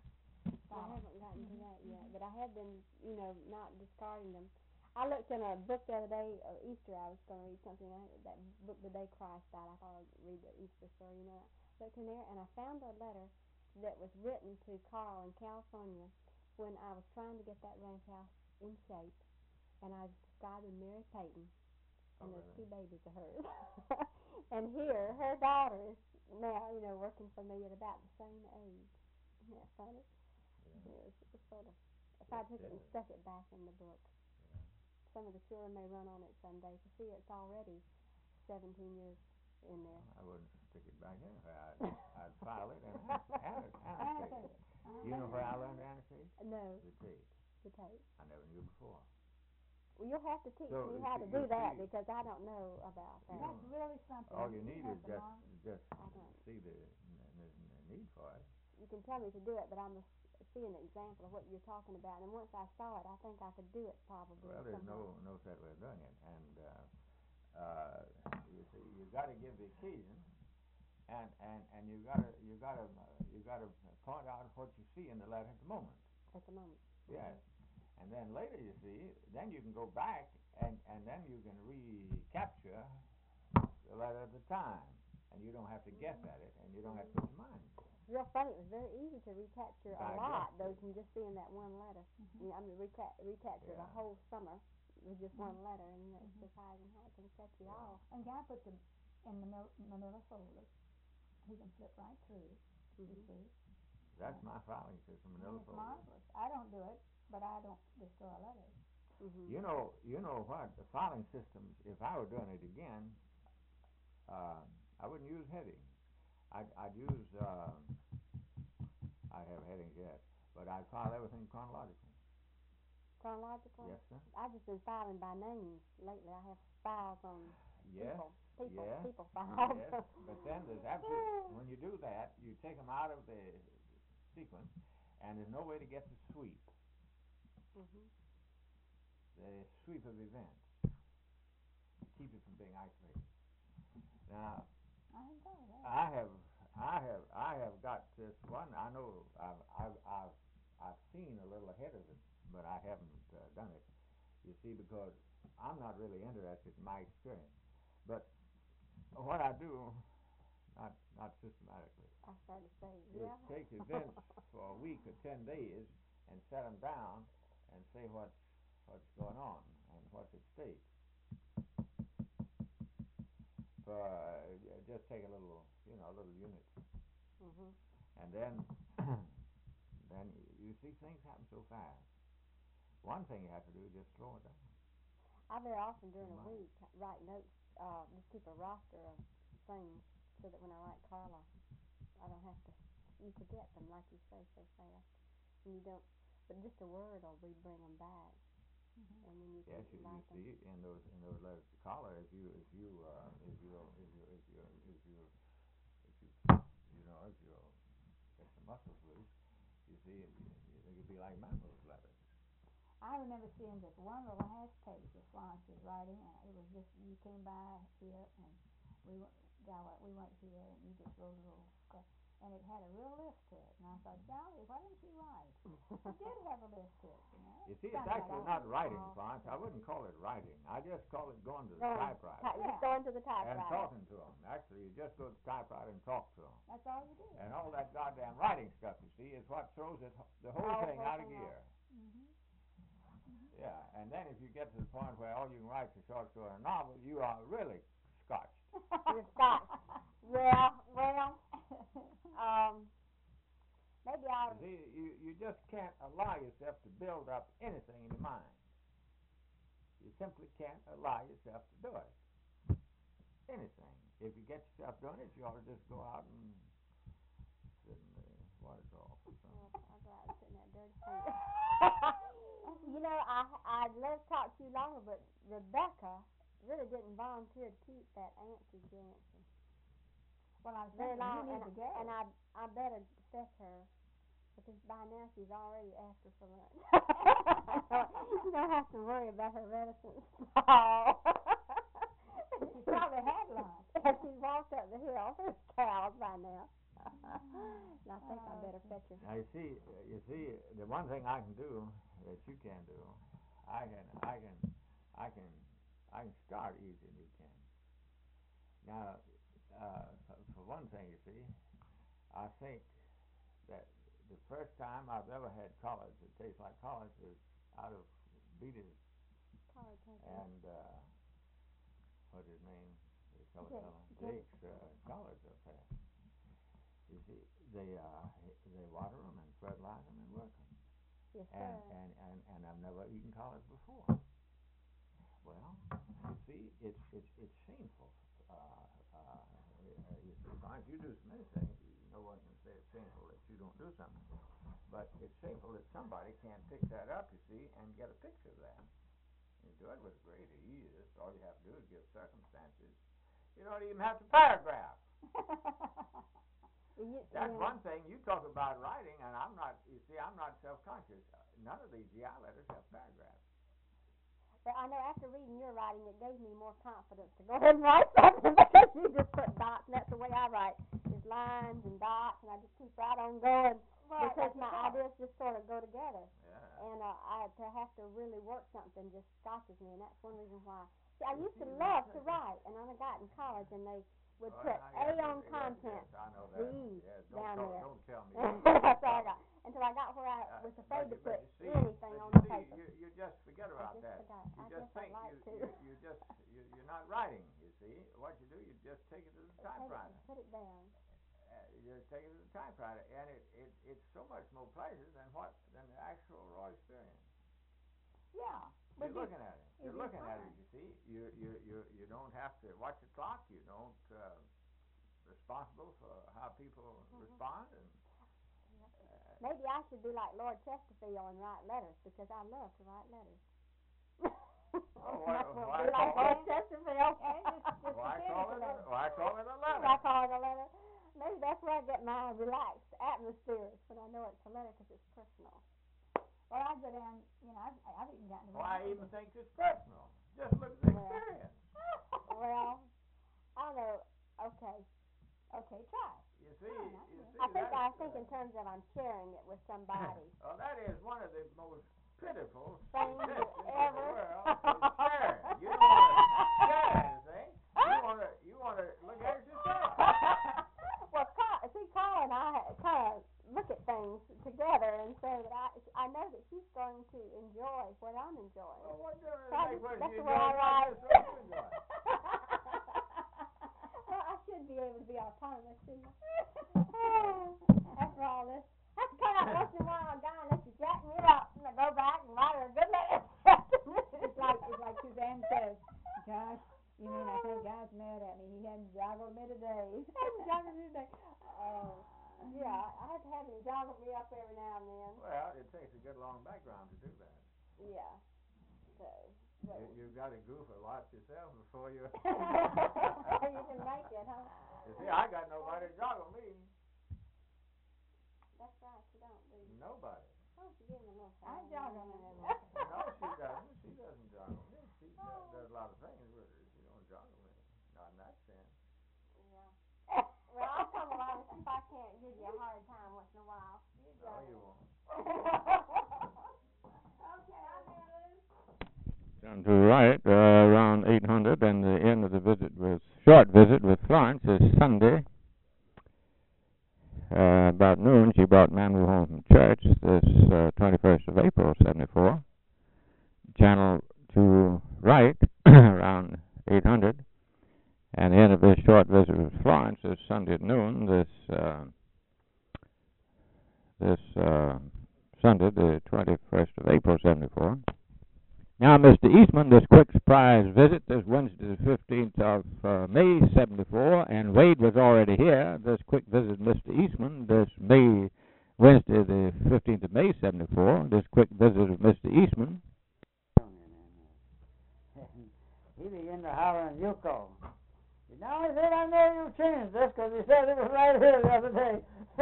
I haven't gotten to that yet, but I have been, you know, not discarding them. I looked in a book the other day, uh, Easter. I was going to read something. I, that book, The Day Christ Died. I thought I'd read the Easter story. You know, I looked in there and I found a letter that was written to Carl in California when I was trying to get that ranch house in shape, and I was describing Mary Payton, and Oh, those really? two babies of hers. And here, her daughter is now, you know, working for me at about the same age. Isn't that funny? Yeah. Yeah, it's, it's sort of. If I Yes, took it it and is. stuck it back in the book, Yeah. some of the children may run on it someday. To see it's already seventeen years in there. I wouldn't stick it back in. I'd, I'd file it and annotate, annotate it. You know where I learned to annotate? No, The tape. the tape. I never knew before. Well, you'll have to teach So, me you how see- to do you that see- because I don't know about You that. don't- That's really something. All you need have is to just learn. just I don't. see the, n- n- the need for it. You can tell me to do it, but I must see an example of what you're talking about. And once I saw it, I think I could do it probably. Well, there's somehow. no no set way of doing it, and uh, uh, you see, you got to give the occasion, and and and you got to you got to uh, you got to point out what you see in the letter at the moment. At the moment. Yes, and then later you see, then you can go back and and then you can recapture the letter at the time, and you don't have to guess at it, and you don't have to put your mind into it. It's real funny. It was very easy to recapture a Digest lot, it. though, from just seeing that one letter. Mhm. I mean, reca- recapture Yeah. the whole summer with just one letter, and it's Mhm. surprising how it can set you Yeah. off. And Guy put them in the mil- manila folder. He can flip right through, you Mhm. see. That's my filing system, And manila it's folder. marvelous. I don't do it, but I don't destroy letters. Mhm. You know, you know what? The filing systems, if I were doing it again, uh, I wouldn't use headings. I'd, I'd use, uh, I have headings yet, but I'd file everything chronological. Chronological. Yes, sir. I've just been filing by names lately. I have files on Yes, people, people, yes, people files. yes. But then there's absolute, when you do that, you take them out of the sequence, and there's no way to get the sweep, Mhm. the sweep of events. Keep it from being isolated. Now, I ain't got that. I have, I have, I have got this one. I know I've, I've, I've, I've seen a little ahead of it, but I haven't uh, done it. You see, because I'm not really interested in my experience. But what I do, not, not systematically, I started to say, is yeah. take events for a week or ten days and set them down and say what's, what's going on and what's at stake. For uh, just take a little, you know, a little unit. Mhm. And then, then you see things happen so fast. One thing you have to do is just slow it down. I very often during a Mine. week write notes, uh, just keep a roster of things so that when I write Carla, I don't have to. You forget them, like you say, so fast, and you don't. but just a word will we bring them back. Mm-hmm. And then you Yes, can you, you write them. see, in those in those letters to caller, if you if you uh, if you if you if you if you if you you know if you get the muscles loose, you see, it, it, they could be like Mammal's letters. I remember seeing this one little half page of Florence's writing, and it was just you came by here and we went, Gal, we went here, and you just wrote a little stuff, and it had a real list to it. And I thought, golly, why didn't you write? It did have a list to it, you know. You see, it's Something actually like not writing, Oh. Florence. I wouldn't call it writing. I just call it going to the Going- typewriter Ty- Yeah. Just going to the and typewriter. talking to them. Actually, you just go to the typewriter and talk to them. That's all you did. And all that goddamn writing stuff, you see, is what throws it, the whole Oh, thing whole out of thing gear. Mm-hmm. Yeah, and then if you get to the point where all you can write is a short story or a novel, you are really scotched. You're scotched. Yeah, well, um, maybe You I'll. see, you, you just can't allow yourself to build up anything in your mind. You simply can't allow yourself to do it. Anything. If you get yourself doing it, you ought to just go out and sit in the water's off or something. I'd rather sit in that dirty seat. You know, I I'd love to talk to you longer, but Rebecca really didn't volunteer to keep that Nancy Jansen Well, I was very thinking long, you and, need to go. and I I better fetch her because by now she's already after for lunch. You don't have to worry about her reticence. Oh. She probably had lunch. And she's walked up the hill. There's cows by now. And I think I better fetch her. Now you see, uh, you see, the one thing I can do that you can do, I can, I can, I can, I can start easier than you can. Now, uh, for, for one thing, you see, I think that the first time I've ever had college that tastes like college was out of Beatty's College, huh? and uh, what's his name? The color Jake. fellow, Jake's uh, college up there. You see, they uh, they water them and fertilize them and work them. Yes, sir. And, and, and, and I've never eaten collard before. Well, you see, it's it's it's shameful. Uh, uh, you see, fine, if you do so many things, no one can say it's shameful that you don't do something. But it's shameful that somebody can't pick that up, you see, and get a picture of that. You do it with great ease. All you have to do is give circumstances. You don't even have to paragraph. You, That's yeah. one thing. You talk about writing, and I'm not, you see, I'm not self-conscious. None of these yeah letters have paragraphs. But I know after reading your writing, it gave me more confidence to go ahead and write something because you just put dots, and that's the way I write. Just lines and dots, and I just keep right on going Right, because like my you said. ideas just sort of go together. Yeah. And uh, I to have to really work something just scotches me, and that's one reason why. See, I You used to see, love that's to it. write, and when I got in college, and they would Oh, put yeah, A yes, on yes, content, Yes, I know that. the E Yes, don't down tell, there. Don't tell me. That's all I got. Until I got where I Uh, was but afraid you- to put but you see, anything but on you the see, paper. You, you just forget I about just that. forgot. You I just guess I'd think like you, to. you you just you, you're not writing. You see, what you do, you just take it to the Put typewriter. it, put it down. Uh, you just take it to the typewriter, and it, it it's so much more pleasant than what than the actual raw experience. Yeah. You're But you- looking at it. it You're is looking at it. fine. You see, you you you you don't have to watch the clock. You don't uh, responsible for how people Mhm. respond, and uh, Maybe I should be like Lord Chesterfield and write letters because I love to write letters. Oh, why- That's what why be like call Lord it- Chesterfield. Yeah, just- just why pretend call it's it a a letter. why call it a I letter? call it a letter. Maybe that's where I get my relaxed atmosphere when I know it's a letter because it's personal. Well, I go down, you know, I've, I've even gotten to Why write even with- think it's personal? Just look at the Well. experience. Well, I don't know. Okay. Okay, try. You see, Fine, I you will. see. I think I that's, think uh, in terms of I'm sharing it with somebody. Well, that is one of the most pitiful Thing existence in the ever. world is sharing. You don't want to share anything. You want to you want to look at it yourself. Well, Carl, see, Carl and I kind of look at things together and say that I I know that she's going to enjoy what I'm enjoying. Well, what difference So I does it just- make whether that's you the way I enjoy it or write. not? Just what you enjoy. Well, I should be able to be autonomous, shouldn't I? After all this, I have to come out once in a while, guy, and let you jack me up, and I go back and write her a good letter. It's like, it's like Suzanne says, gosh, you mean I think God's mad at me. He hadn't joggled me today. Hadn't joggled me today. Oh, Yeah, I have to have him joggle me up every now and then. Well, it takes a good long background to do that. Yeah. So. But You, you've got to goof a lot yourself before you. you can make it, huh? You see, I got nobody to joggle me. That's right, you don't, do you? Nobody. Why don't you give him a little I hand? joggle him every No, she doesn't. She doesn't joggle me. She does, does a lot of things with her. She don't joggle me. Not in that sense. Yeah. Well, I'll come along if I can't give you a hard time once in a while. You No, juggle. you won't. Okay, I'm in. Down to the right, uh, around eight hundred, and the end of the visit with short visit with Florence is Sunday. Uh, about noon, she brought Manuel home from church. This uh, twenty-first of April, seventy-four. Channel to right, around eight hundred, and the end of this short visit with Florence is Sunday at noon. This uh, this uh, Sunday, the twenty-first of April, seventy-four. Now, Mister Eastman, this quick surprise visit this Wednesday, the fifteenth of uh, May, seventy-four, and Wade was already here. This quick visit, Mister Eastman, this May, Wednesday, the fifteenth of May, seventy-four. This quick visit of Mister Eastman. He began to holler and Yuko. Now he said, I know you changed this because he said it was right here the other day.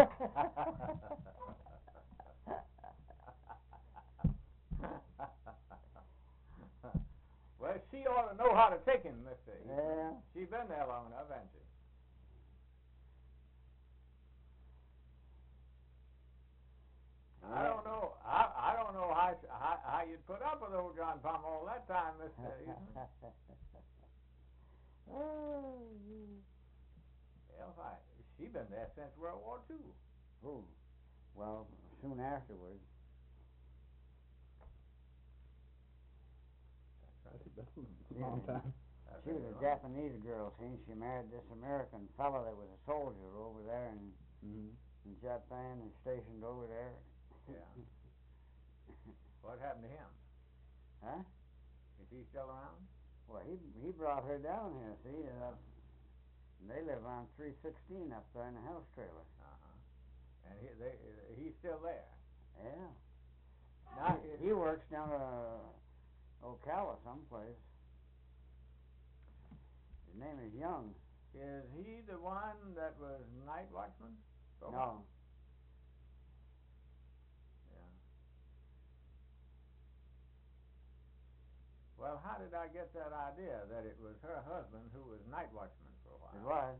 Well, she ought to know how to take him, Mister Eastman. Yeah. She's been there long enough, hasn't she? Yeah. I don't know. I I don't know how how, how you'd put up with old John Palmer all that time, Mister Eastman. Oh, Well, I, she been there since World War Two. Who? Well, soon afterwards. That's right. Yeah. She was a Japanese girl, see. She married this American fellow that was a soldier over there in, Mm-hmm. in Japan and stationed over there. Yeah. What happened to him? Huh? Is he still around? Well, he he brought her down here, see. Uh, they live on three sixteen up there in the house trailer. Uh-huh. And he they uh, he's still there. Yeah. Now, he, he works down at uh, Ocala someplace. His name is Young. Is he the one that was night watchman? So No. Yeah. Well, how did I get that idea that it was her husband who was night watchman for a while? It was.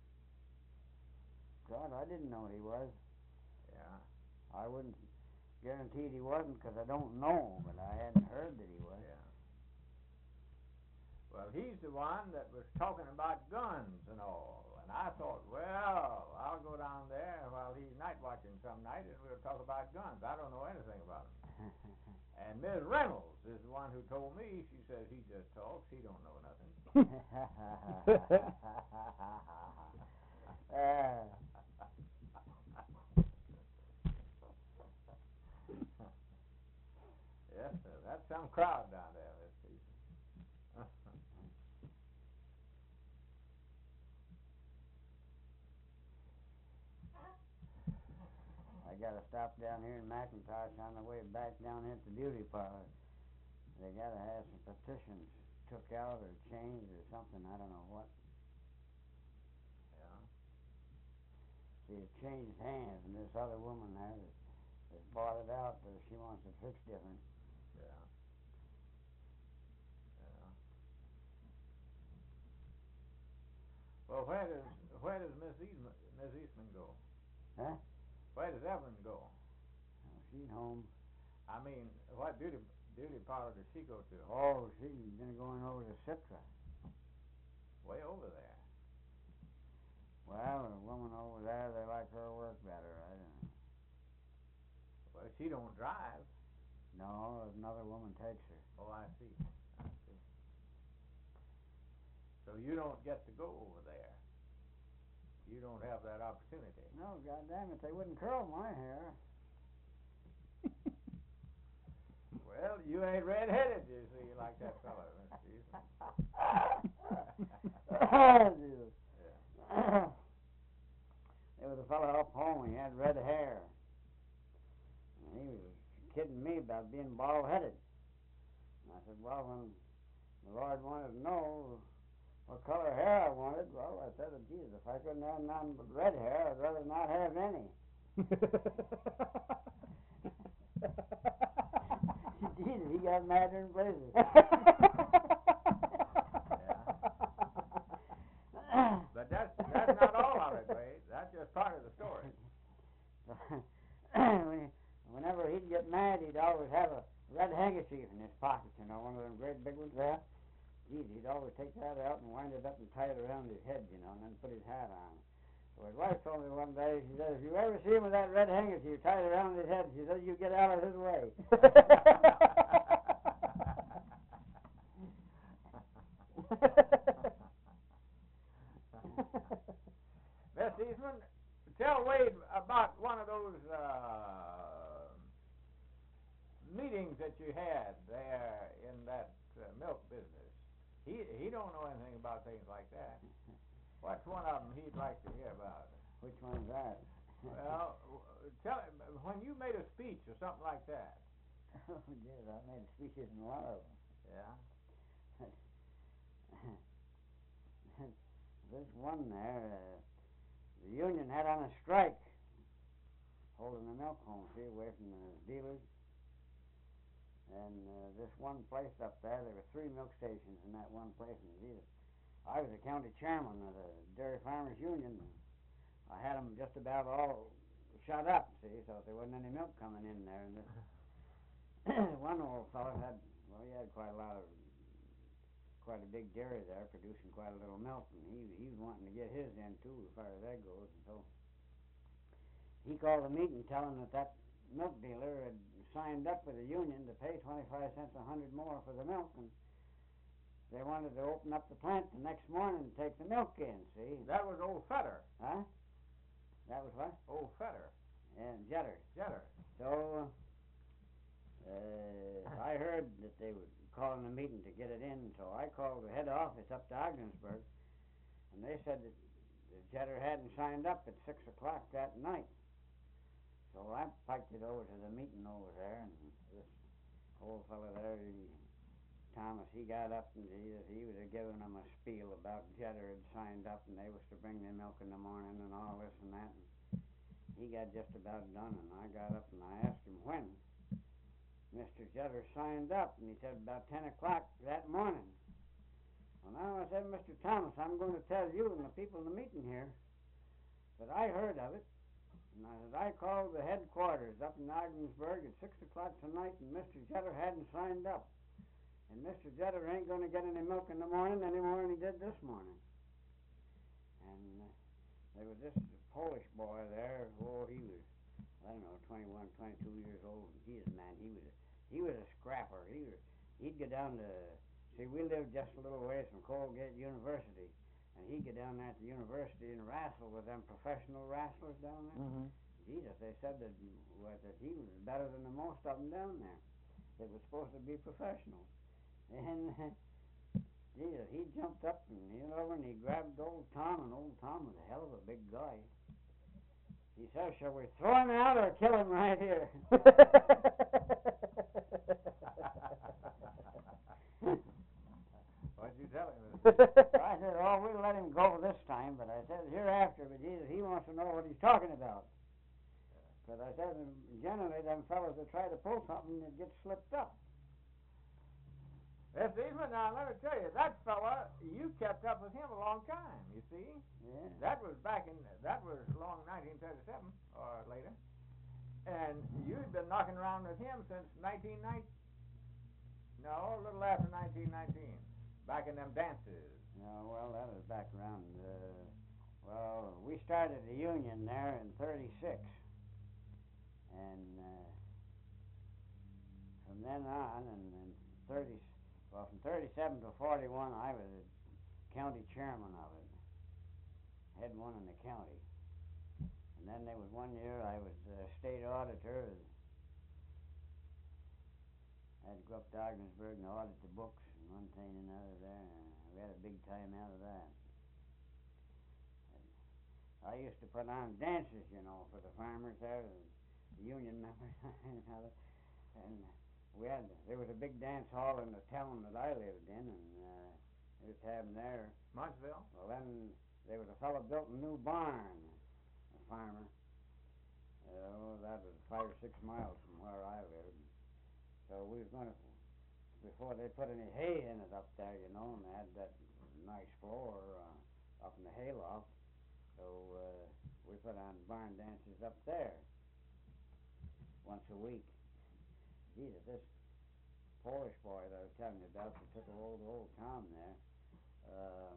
God, I didn't know he was. Yeah. I wouldn't guarantee he wasn't because I don't know, but I hadn't heard that he was. Yeah. Well, he's the one that was talking about guns and all. And I thought, well, I'll go down there while he's night watching some night and we'll talk about guns. I don't know anything about them. And Miz Reynolds is the one who told me. She says he just talks. He don't know nothing. uh, Yes, sir. That's some crowd down there, Miss Peterson. I got to stop down here in McIntosh on the way back down here at the beauty parlor. They got to have some petitions took out or changed or something. I don't know what. Yeah. See, it changed hands, and this other woman has it, has bought it out, but she wants it fixed different. Yeah. Yeah. Well, where does where does Miss Eastman Miss Eastman go? Huh? Where does Evelyn go? Oh, she's home. I mean, what beauty beauty parlor does she go to? Oh, she's been going over to Citra. Way over there. Well, a woman over there, they like her work better. I don't know. Well, she don't drive. No, another woman takes her. Oh, I see. I see. So you don't get to go over there. You don't have that opportunity. No, goddamn it, they wouldn't curl my hair. Well, you ain't red-headed, you see, like that fellow, Mister Eastman. Oh, dude. Yeah. There there was a fellow up home, he had red hair. And he was kidding me about being bald-headed. And I said, well, when the Lord wanted to know what color hair I wanted, well, I said, Jesus, if I couldn't have none but red hair, I'd rather not have any. Jesus, he got mad in places. Yeah. But that's that's not all of it, Wade. That's just part of the story. When- Whenever he'd get mad, he'd always have a red handkerchief in his pocket, you know, one of them great big ones there. Geez, he'd always take that out and wind it up and tie it around his head, you know, and then put his hat on. So his wife told me one day, she said, if you ever see him with that red handkerchief tied around his head, she said, you get out of his way. Miss Eastman, tell Wade about one of those uh, meetings that you had there in that uh, milk business. He he don't know anything about things like that. What's one of them he'd like to hear about? Which one's that? Well, w- tell him when you made a speech or something like that. Oh, yes, I made speeches in a lot of them. Yeah. This one there, uh, the union had on a strike, holding the milk home, see, away from the dealers. And uh, this one place up there, there were three milk stations in that one place. And geez, I was the county chairman of the Dairy Farmers Union. And I had them just about all shut up, see, so there wasn't any milk coming in there. And this one old fellow had, well, he had quite a lot of, quite a big dairy there, producing quite a little milk, and he he was wanting to get his in too, as far as that goes. And so he called a meeting, telling that that milk dealer had signed up with the union to pay twenty-five cents a hundred more for the milk, and they wanted to open up the plant the next morning and take the milk in. See, That was old Fetter. huh? That was what? Old Fetter. And Jetter. Jetter. So uh, I heard that they were calling a meeting to get it in, so I called the head office up to Ogdensburg, and they said that the Jetter hadn't signed up at six o'clock that night. So I piked it over to the meeting over there, and this old fellow there, he, Thomas, he got up and he, he was giving them a spiel about Jetter had signed up, and they was to bring the milk in the morning and all this and that. And he got just about done, and I got up and I asked him when Mister Jetter signed up, and he said about ten o'clock that morning. Well, now I said, Mister Thomas, I'm going to tell you and the people in the meeting here that I heard of it. And I said, I called the headquarters up in Ogdensburg at six o'clock tonight, and Mister Jetter hadn't signed up. And Mister Jetter ain't going to get any milk in the morning any more than he did this morning. And uh, there was this Polish boy there. Oh, he was, I don't know, twenty-one, twenty-two years old. He is, man, he was a, he was a scrapper. He was, he'd go down to, see, we lived just a little ways from Colgate University. And he'd get down there at the university and wrestle with them professional wrestlers down there. Mm-hmm. Jesus, they said that, what, that he was better than the most of them down there. They were supposed to be professional. And Jesus, he jumped up and he went over and he grabbed old Tom, and old Tom was a hell of a big guy. He said, shall we throw him out or kill him right here? What'd you tell him? I said, oh, we'll let him go this time, but I said, hereafter, but Jesus, he wants to know what he's talking about. Because I said, generally, them fellows that try to pull something, it gets slipped up. Miss Eastman, now let me tell you, that fella, you kept up with him a long time, you see? Yeah. That was back in, that was along nineteen thirty-seven, or later. And you'd been knocking around with him since nineteen nineteen, no, a little after nineteen nineteen, back in them dances. No, well, that was back around, uh, well, we started the union there in thirty-six. And uh, from then on, and, and thirty, well, from thirty-seven to forty-one, I was the county chairman of it, head one in the county. And then there was one year I was uh, state auditor. I had to go up to Ogdensburg and audit the books and one thing and another there. And we had a big time out of that. I used to put on dances, you know, for the farmers there, the, the union members, and how the- and we had there was a big dance hall in the town that I lived in, and uh, we used to have them there. Marshville? Well, then there was a fellow built a new barn, a farmer. Oh, that was five or six miles from where I lived. So we was going to, before they put any hay in it up there, you know, and they had that nice floor uh, up in the hayloft. So uh, we put on barn dances up there once a week. Jesus, this Polish boy that I was telling you about, that took a hold of old Tom there, uh,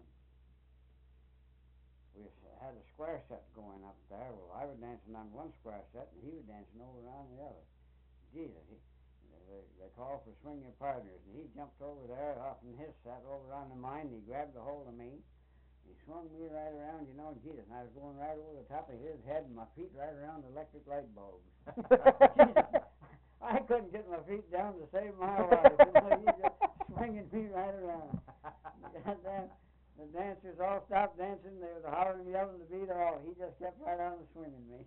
we had a square set going up there. Well, I was dancing on one square set, and he was dancing over on the other. Jesus, he, they, they called for swing your partners, and he jumped over there off in his set over on the mine, and he grabbed a hold of me. He swung me right around, you know, Jesus, and I was going right over the top of his head, and my feet right around the electric light bulbs. Jesus, I couldn't get my feet down to save my life. You know, he just swinging me right around. Goddamn, the dancers all stopped dancing. They was hollering and yelling to beat all. He just kept right on swinging me.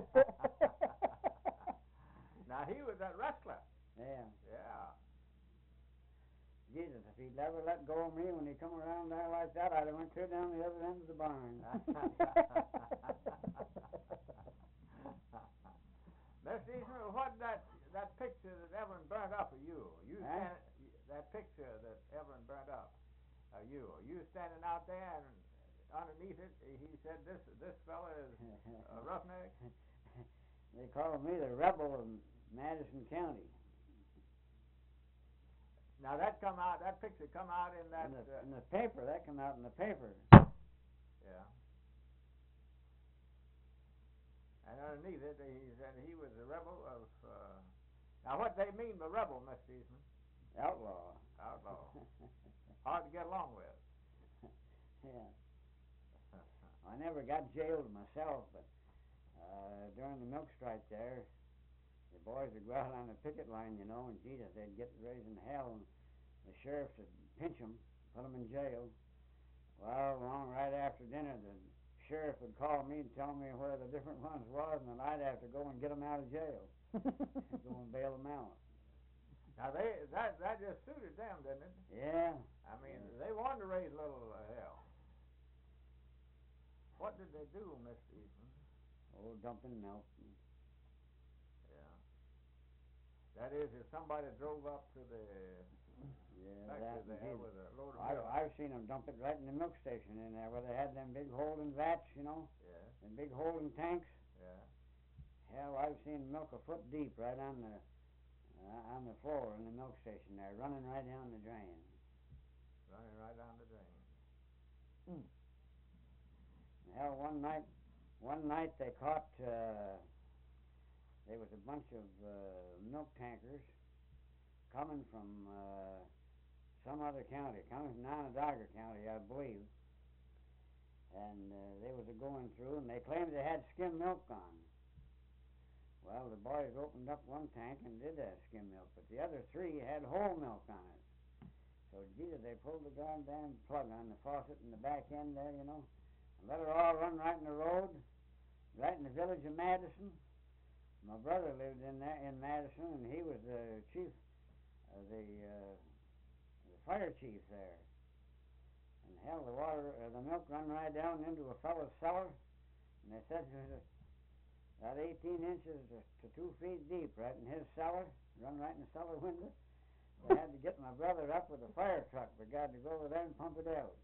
Now he was a wrestler. Yeah. Yeah. Jesus, if he'd ever let go of me when he come around there like that, I'd have went clear down the other end of the barn. Mister Eastman, what that that picture that Evelyn burnt up of you? You Huh? stand, that picture that Evelyn burnt up of you. You standing out there, and underneath it, he said, "This this fella is a roughneck." They call me the rebel of Madison County. Now that come out, that picture come out in that. In the, Uh, in the paper, that come out in the paper. yeah. And underneath it, he said he was a rebel of. Uh, now what they mean by rebel, Mister Eastman? Outlaw. Outlaw. Hard to get along with. Yeah. I never got jailed myself, but uh, during the milk strike there, the boys would go out on the picket line, you know, and Jesus, they'd get raising hell, and the sheriffs would pinch them, put them in jail. Well, along right after dinner, the sheriff would call me and tell me where the different ones was, and then I'd have to go and get them out of jail. Go and bail them out. Now they that that just suited them, didn't it? Yeah. I mean, Yeah. they wanted to raise a little uh, hell. What did they do, Mister Eastman? Oh, dumping milk. Yeah. That is, if somebody drove up to the Yeah, factory that there indeed. with a load of I, milk. I've seen them dump it right in the milk station in there, where they had them big holding vats, you know, Yeah, and big holding tanks. yeah. Hell, I've seen milk a foot deep right on the uh, on the floor in the milk station there, running right down the drain. Running right down the drain. And hell, one night, one night they caught. Uh, there was a bunch of uh, milk tankers coming from uh, some other county, coming from Onondaga County, I believe. And uh, they was a going through, and they claimed they had skim milk on. Well, the boys opened up one tank and did have skim milk, but the other three had whole milk on it. So, Jesus, they pulled the goddamn plug on the faucet in the back end there, you know, and let it all run right in the road, right in the village of Madison. My brother lived in there in Madison, and he was the chief, uh, the, uh, the fire chief there. And hell, the water, uh, the milk run right down into a fellow's cellar, and they said it was about eighteen inches to, to two feet deep, right in his cellar, run right in the cellar window. They had to get my brother up with a fire truck, but God to go over there and pump it out.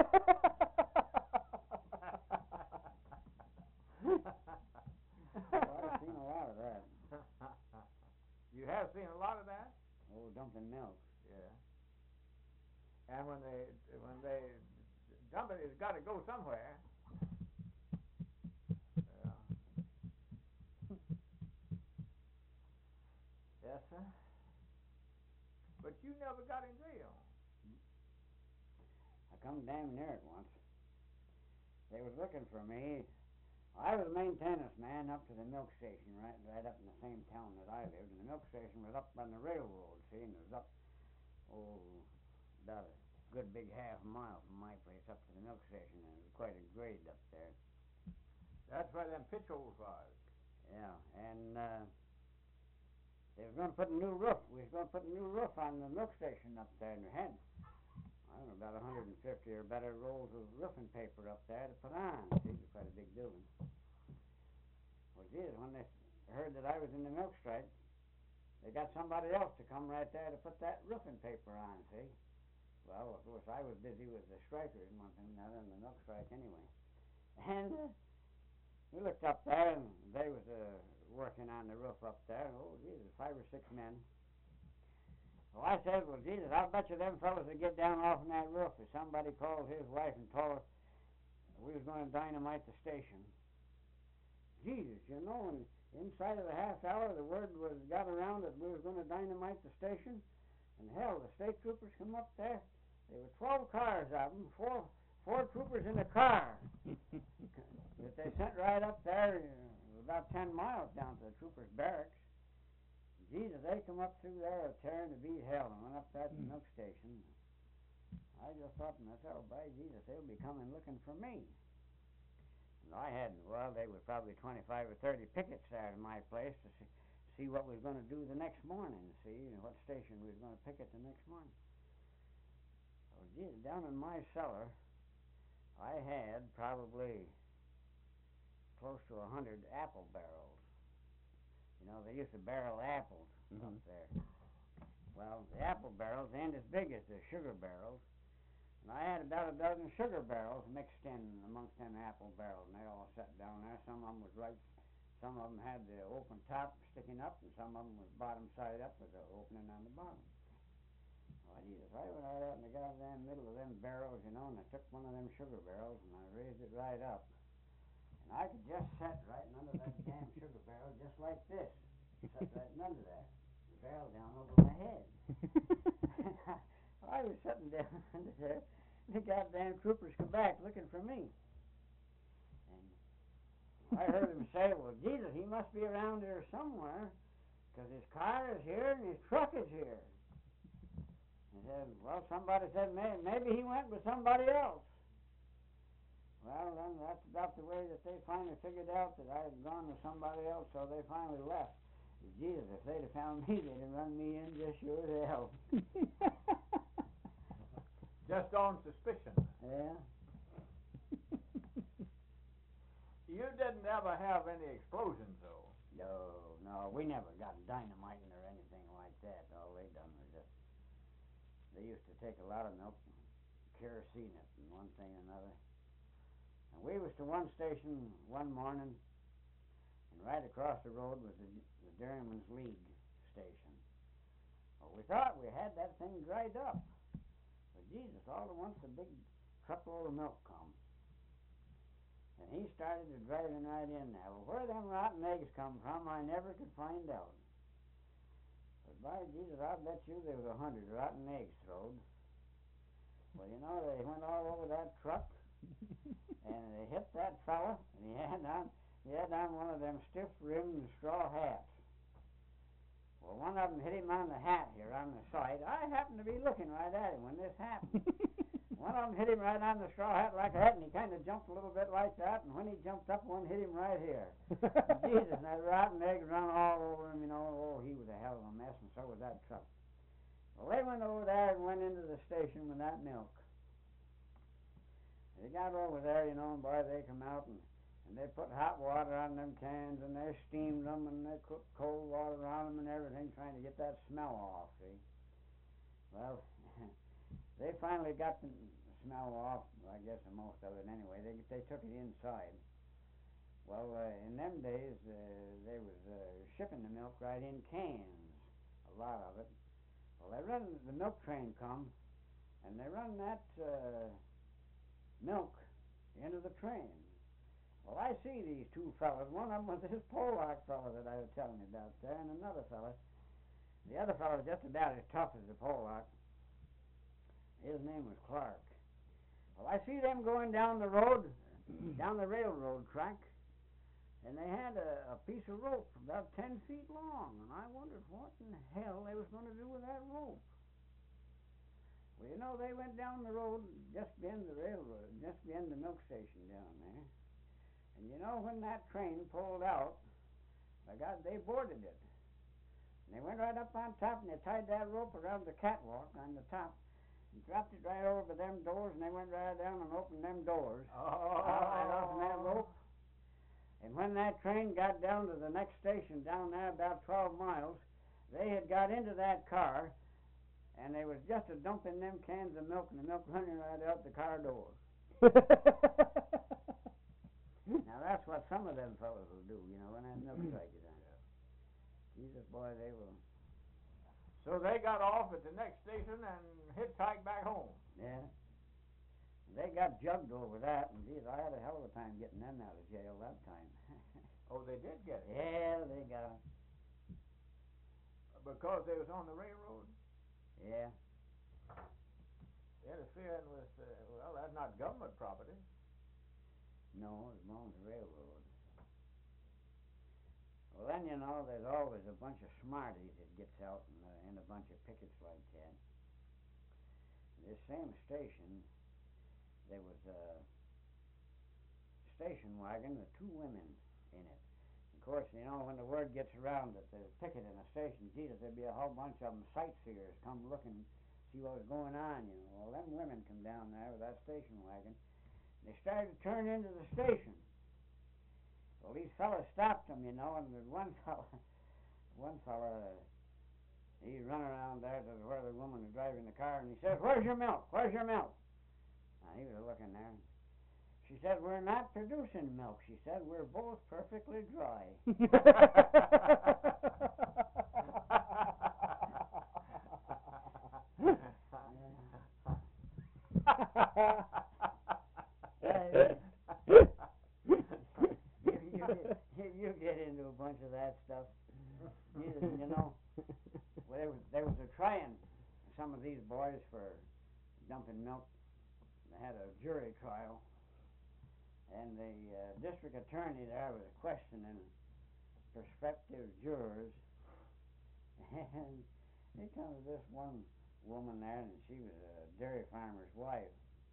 Well, I've seen a lot of that. You have seen a lot of that? Oh, dumping milk. Yeah. And when they when they dump it, it's got to go somewhere. Yeah. Yes, sir. But you never got in jail. I come damn near it once. They was looking for me. I was a maintenance man up to the milk station, right, right up in the same town that I lived. And the milk station was up on the railroad, see, and it was up, oh, about a good big half mile from my place up to the milk station, and it was quite a grade up there. That's where them pitch holes was. Yeah, and uh, they was going to put a new roof. We was going to put a new roof on the milk station up there, and we had, I don't know, about one hundred fifty or better rolls of roofing paper up there to put on. See, it was quite a big building. Well, geez, when they heard that I was in the milk strike, they got somebody else to come right there to put that roofing paper on, see? Well, of course, I was busy with the strikers and one thing or another, and the milk strike anyway. And uh, we looked up there, and they was uh, working on the roof up there. And, oh, Jesus, five or six men. Well, I said, well, Jesus, I'll bet you them fellas would get down off on that roof if somebody called his wife and told her we was going to dynamite the station. Jesus, you know, and inside of a half hour, the word was got around that we was going to dynamite the station. And hell, the state troopers come up there. There were twelve cars of them, four four troopers in a car that they sent right up there, uh, about ten miles down to the troopers' barracks. Jesus, they come up through there tearing to beat hell and went up there to the milk station. I just thought to myself, by Jesus, they'll be coming looking for me. And I had, well, they were probably twenty-five or thirty pickets there in my place to see, see what we was going to do the next morning, see, and what station we was going to picket the next morning. Well, geez, down in my cellar, I had probably close to a hundred apple barrels. You know, they used to barrel apples mm-hmm. up there. Well, the apple barrels ain't as big as the sugar barrels. And I had about a dozen sugar barrels mixed in amongst them apple barrels, and they all sat down there. Some of them was right, some of them had the open top sticking up, and some of them was bottom side up with the opening on the bottom. Well, Jesus, I went right out in the goddamn middle of them barrels, you know, and I took one of them sugar barrels and I raised it right up. And I could just sit right under that damn sugar barrel just like this. Sit right under that. The barrel down over my head. I was sitting down under there. The goddamn troopers come back looking for me. And I heard him say, well, Jesus, he must be around here somewhere, because his car is here and his truck is here. He said, well, somebody said maybe, maybe he went with somebody else. Well, then that's about the way that they finally figured out that I had gone with somebody else, so they finally left. Jesus, if they'd have found me, they'd have run me in just sure as hell. Just on suspicion. Yeah. You didn't ever have any explosions, though. No, no, we never got dynamiting or anything like that. All they done was just, they used to take a lot of milk and kerosene it and one thing or another. And we was to one station one morning, and right across the road was the, the Dairyman's League station. Well, we thought we had that thing dried up. But Jesus, all at once a big truckload of milk come. And he started to driving right in there. Well, where them rotten eggs come from, I never could find out. But by Jesus, I'll bet you there was a hundred rotten eggs throwed. Well, you know, they went all over that truck, and they hit that fella, and he had on, he had on one of them stiff-rimmed straw hats. Well, one of them hit him on the hat here, on the side. I happened to be looking right at him when this happened. One of them hit him right on the straw hat like that, and he kind of jumped a little bit like that, and when he jumped up, one hit him right here. Jesus, and that rotten egg run all over him, you know. Oh, he was a hell of a mess, and so was that truck. Well, they went over there and went into the station with that milk. They got over there, you know, and boy, they come out, and, and they put hot water on them cans, and they steamed them, and they cooked cold water on them and everything, trying to get that smell off, see. Well, they finally got the smell off, I guess, the most of it anyway. They they took it inside. Well, uh, in them days, uh, they was uh, shipping the milk right in cans, a lot of it. Well, they run, the milk train come, and they run that uh, milk into the train. Well, I see these two fellas. One of them was this Pollock fella that I was telling you about there, and another fella. The other fellow was just about as tough as the Pollock. His name was Clark. Well, I see them going down the road, down the railroad track, and they had a, a piece of rope about ten feet long, and I wondered what in the hell they was going to do with that rope. Well, you know, they went down the road just beyond the railroad, just beyond the milk station down there, And you know, when that train pulled out, by God, they boarded it. And they went right up on top, and they tied that rope around the catwalk on the top, and dropped it right over them doors, and they went right down and opened them doors. Oh. Right off of that rope. And when that train got down to the next station, down there about twelve miles, they had got into that car, and they was just a dumping them cans of milk, and the milk running right out the car door. Now that's what some of them fellows will do, you know, when that milk strike is on. Jesus, boy, they will. So they got off at the next station and hitchhiked back home. Yeah. They got jugged over that, and geez, I had a hell of a time getting them out of jail that time. Oh, they did get it? Yeah, they got 'em. Because they was on the railroad? Yeah. Interfering with, uh, well, that's not government property. No, it belongs to the railroad. Well, then, you know, there's always a bunch of smarties that gets out in, uh, in a bunch of pickets like that. This same station, there was a station wagon with two women in it. Of course, you know, when the word gets around that there's a picket in a station, Jesus, there'd be a whole bunch of them sightseers come looking, see what was going on, you know. Well, them women come down there with that station wagon. They started to turn into the station. Well, these fellas stopped them, you know, and there's one fella, one fella, he's running around there to where the woman was driving the car, and he says, "Where's your milk? Where's your milk?" Now, he was looking there. She said, "We're not producing milk." She said, "We're both perfectly dry." You get into a bunch of that stuff. You, you know, well, there was, there was a trying some of these boys for dumping milk. They had a jury trial, and the uh, district attorney there was questioning prospective jurors, and he come to this one woman there, and she was a dairy farmer's wife.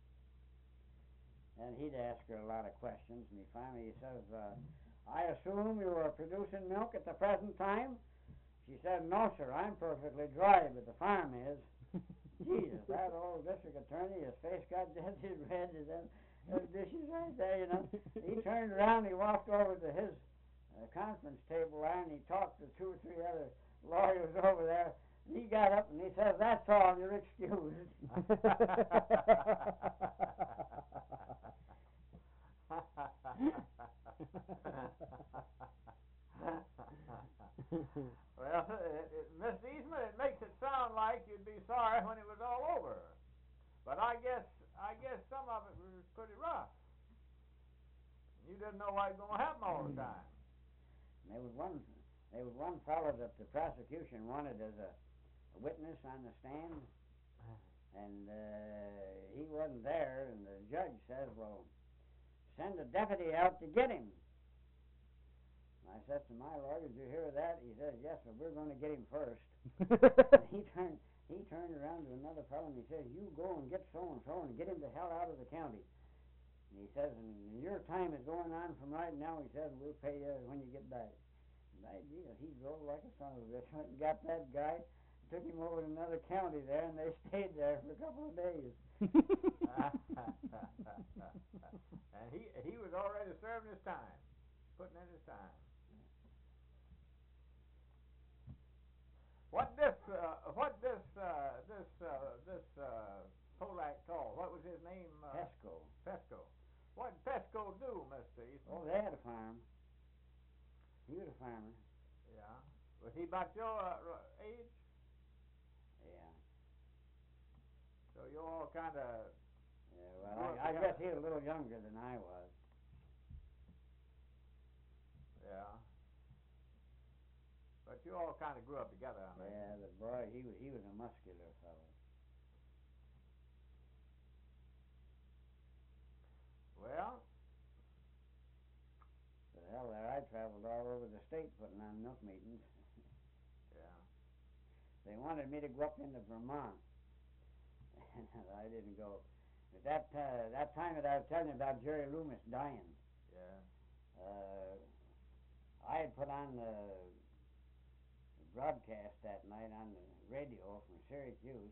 And he'd ask her a lot of questions, and he finally he says, uh, "I assume you are producing milk at the present time?" She said, "No, sir, I'm perfectly dry, but the farm is." Jesus, that old district attorney, his face got dead red, and then those dishes right there, you know. He turned around, he walked over to his uh, conference table there, and he talked to two or three other lawyers over there. He got up and he says, "That's all, you're excused." Well, it, it, Miss Eastman, it makes it sound like you'd be sorry when it was all over. But I guess I guess some of it was pretty rough. You didn't know what was going to happen all the time. There was one there was one fellow that the prosecution wanted as a, a witness on the stand, and uh, he wasn't there, and the judge says, "Well, send a deputy out to get him." I said to my lawyer, "Did you hear that?" He said, "Yes, but we're going to get him first." And he turned he turned around to another fellow and he says, "You go and get so and so and get him the hell out of the county." And he says, "And your time is going on from right now." He says, "We'll pay you when you get back." And I, you know, he drove like a son of a bitch. Went and got that guy, took him over to another county there, and they stayed there for a couple of days. And he he was already serving his time, putting in his time. What this uh, what this uh, this uh, this uh, Polak called? What was his name? Uh, Pesco. Pesco. What did Pesco do, Mister Eastman? Oh, they had a farm. He was a farmer. Yeah. Was he about your uh, age? Yeah. So you all kind of. Yeah. Well, I, I guess he was a little younger than I was. Yeah. But you all kind of grew up together, I mean. Yeah, the boy, he was he was a muscular fellow. Well. But hell, there I traveled all over the state putting on milk meetings. Yeah. They wanted me to go up into Vermont, and I didn't go. At that uh, that time that I was telling you about Jerry Loomis dying, Yeah. uh, I had put on the broadcast that night on the radio from Syracuse,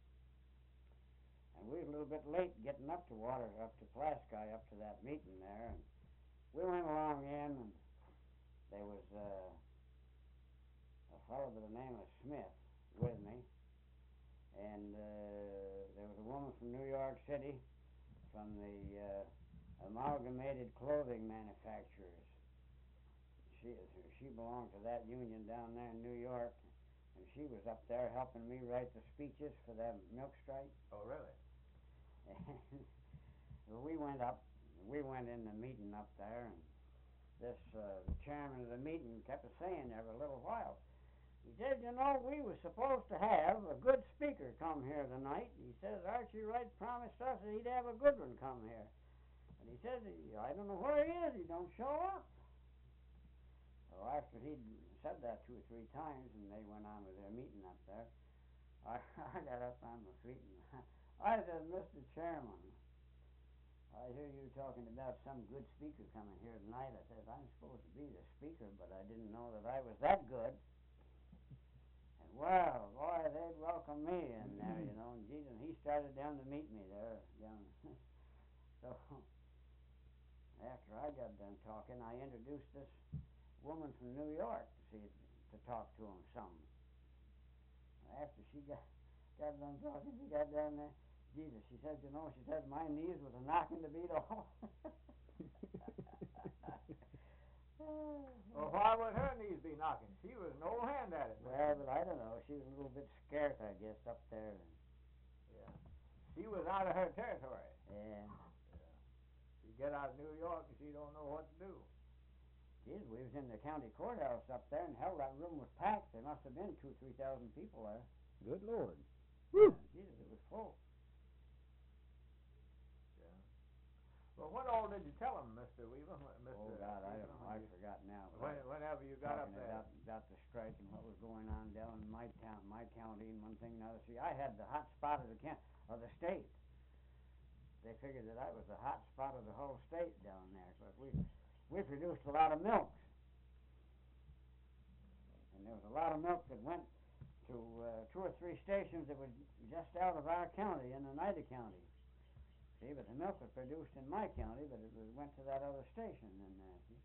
and we was a little bit late getting up to water, up to Pulaski, up to that meeting there, and we went along in, and there was uh, a fellow by the name of Smith with me, and uh, there was a woman from New York City, from the uh, Amalgamated Clothing Manufacturers. She she belonged to that union down there in New York, and she was up there helping me write the speeches for that milk strike. Oh, really? And well, we went up, we went in the meeting up there, and this uh, the chairman of the meeting kept saying every little while. He said, you know, we were supposed to have a good speaker come here tonight. He says Archie Wright promised us that he'd have a good one come here. And he said, I don't know where he is. He don't show up. So after he'd said that two or three times, and they went on with their meeting up there, I, I got up on my feet and I said, Mister Chairman, I hear you talking about some good speaker coming here tonight. I said, I'm supposed to be the speaker, but I didn't know that I was that good. And well, boy, they'd welcome me in there, you know, and Jesus, and he started down to meet me there. Down. So after I got done talking, I introduced this woman from New York to see to talk to him some. After she got got done talking, she got down there. Jesus, she said, you know, she said my knees was a knocking to beat off. Well, why would her knees be knocking? She was an old hand at it. Well, but I don't know. She was a little bit scared, I guess, up there. Yeah. She was out of her territory. Yeah. Yeah. She get out of New York and she don't know what to do. Geez, we was in the county courthouse up there, and hell, that room was packed. There must have been two, three thousand people there. Good Lord. Yeah, Jesus, it was full. Yeah. Well, what all did you tell them, Mister Weaver? Mister Oh God, I don't know. I forgot now. When, whenever you got up talking there. about, about the strike and what was going on down in my town, my county, and one thing and another. See, I had the hot spot of the can of the state. They figured that I was the hot spot of the whole state down there. So we we produced a lot of milk, and there was a lot of milk that went to uh, two or three stations that were just out of our county in Oneida County. See, but the milk was produced in my county, but it was, went to that other station in there. See?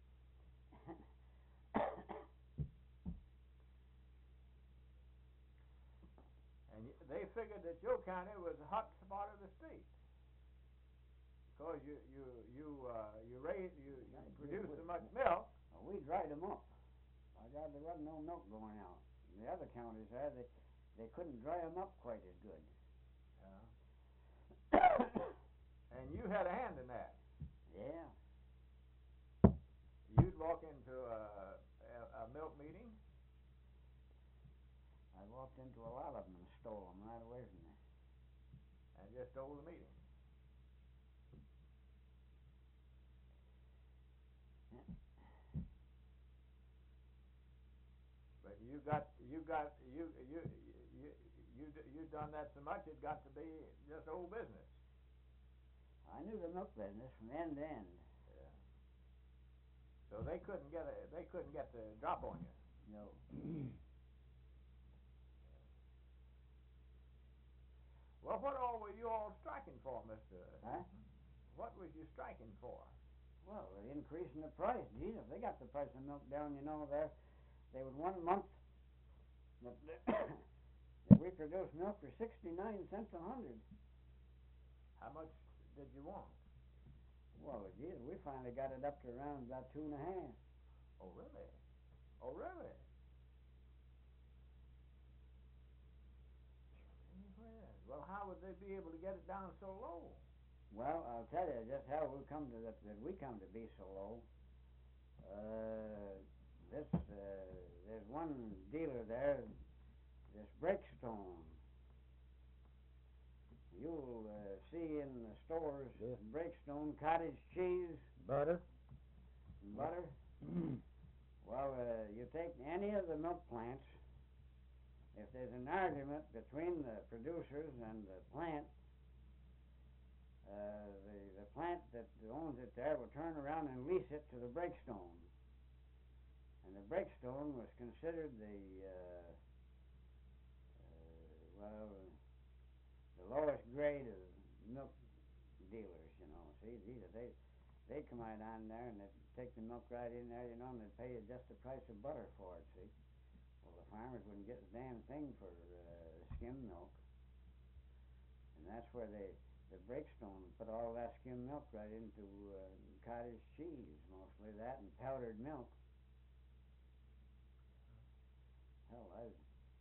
And y- they figured that your county was the hot spot of the state. Because you you you uh, you raised you, you produced so much milk. Well, we dried them up. By God, there wasn't no milk going out. In the other counties there, they they couldn't dry them up quite as good. Yeah. And you had a hand in that. Yeah. You'd walk into a, a, a milk meeting. I walked into a lot of them and stole them right away from there. And just stole the meeting. But you got you got you you you you you done that so much it got to be just old business. I knew the milk business from end to end. Yeah. So they couldn't get a they couldn't get the drop on you. No. Well, what all were you all striking for, Mister Huh? What was you striking for? Well, they're increasing the price. Geez, if they got the price of milk down, you know, there, they would one month that, that we produce milk for sixty-nine cents a hundred. How much did you want? Well, geez, we finally got it up to around about two and a half. Oh, really? Oh, really? Well, how would they be able to get it down so low? Well, I'll tell you just how we come to that, that we come to be so low. Uh, this uh, there's one dealer there, this Breakstone. You'll uh, see in the stores Yeah. Breakstone cottage cheese, Butter? butter. Well, uh, you take any of the milk plants. If there's an argument between the producers and the plant, uh, the the plant that owns it there would turn around and lease it to the Breakstone, and the Breakstone was considered the uh, uh, well the lowest grade of milk dealers. You know, see, these are they they come right on there and they'd take the milk right in there, you know, and they'd pay you just the price of butter for it. See, well, the farmers wouldn't get a damn thing for uh, skim milk, and that's where they. The Breakstone put all that skim milk right into uh, cottage cheese, mostly that, and powdered milk. Hell, I've,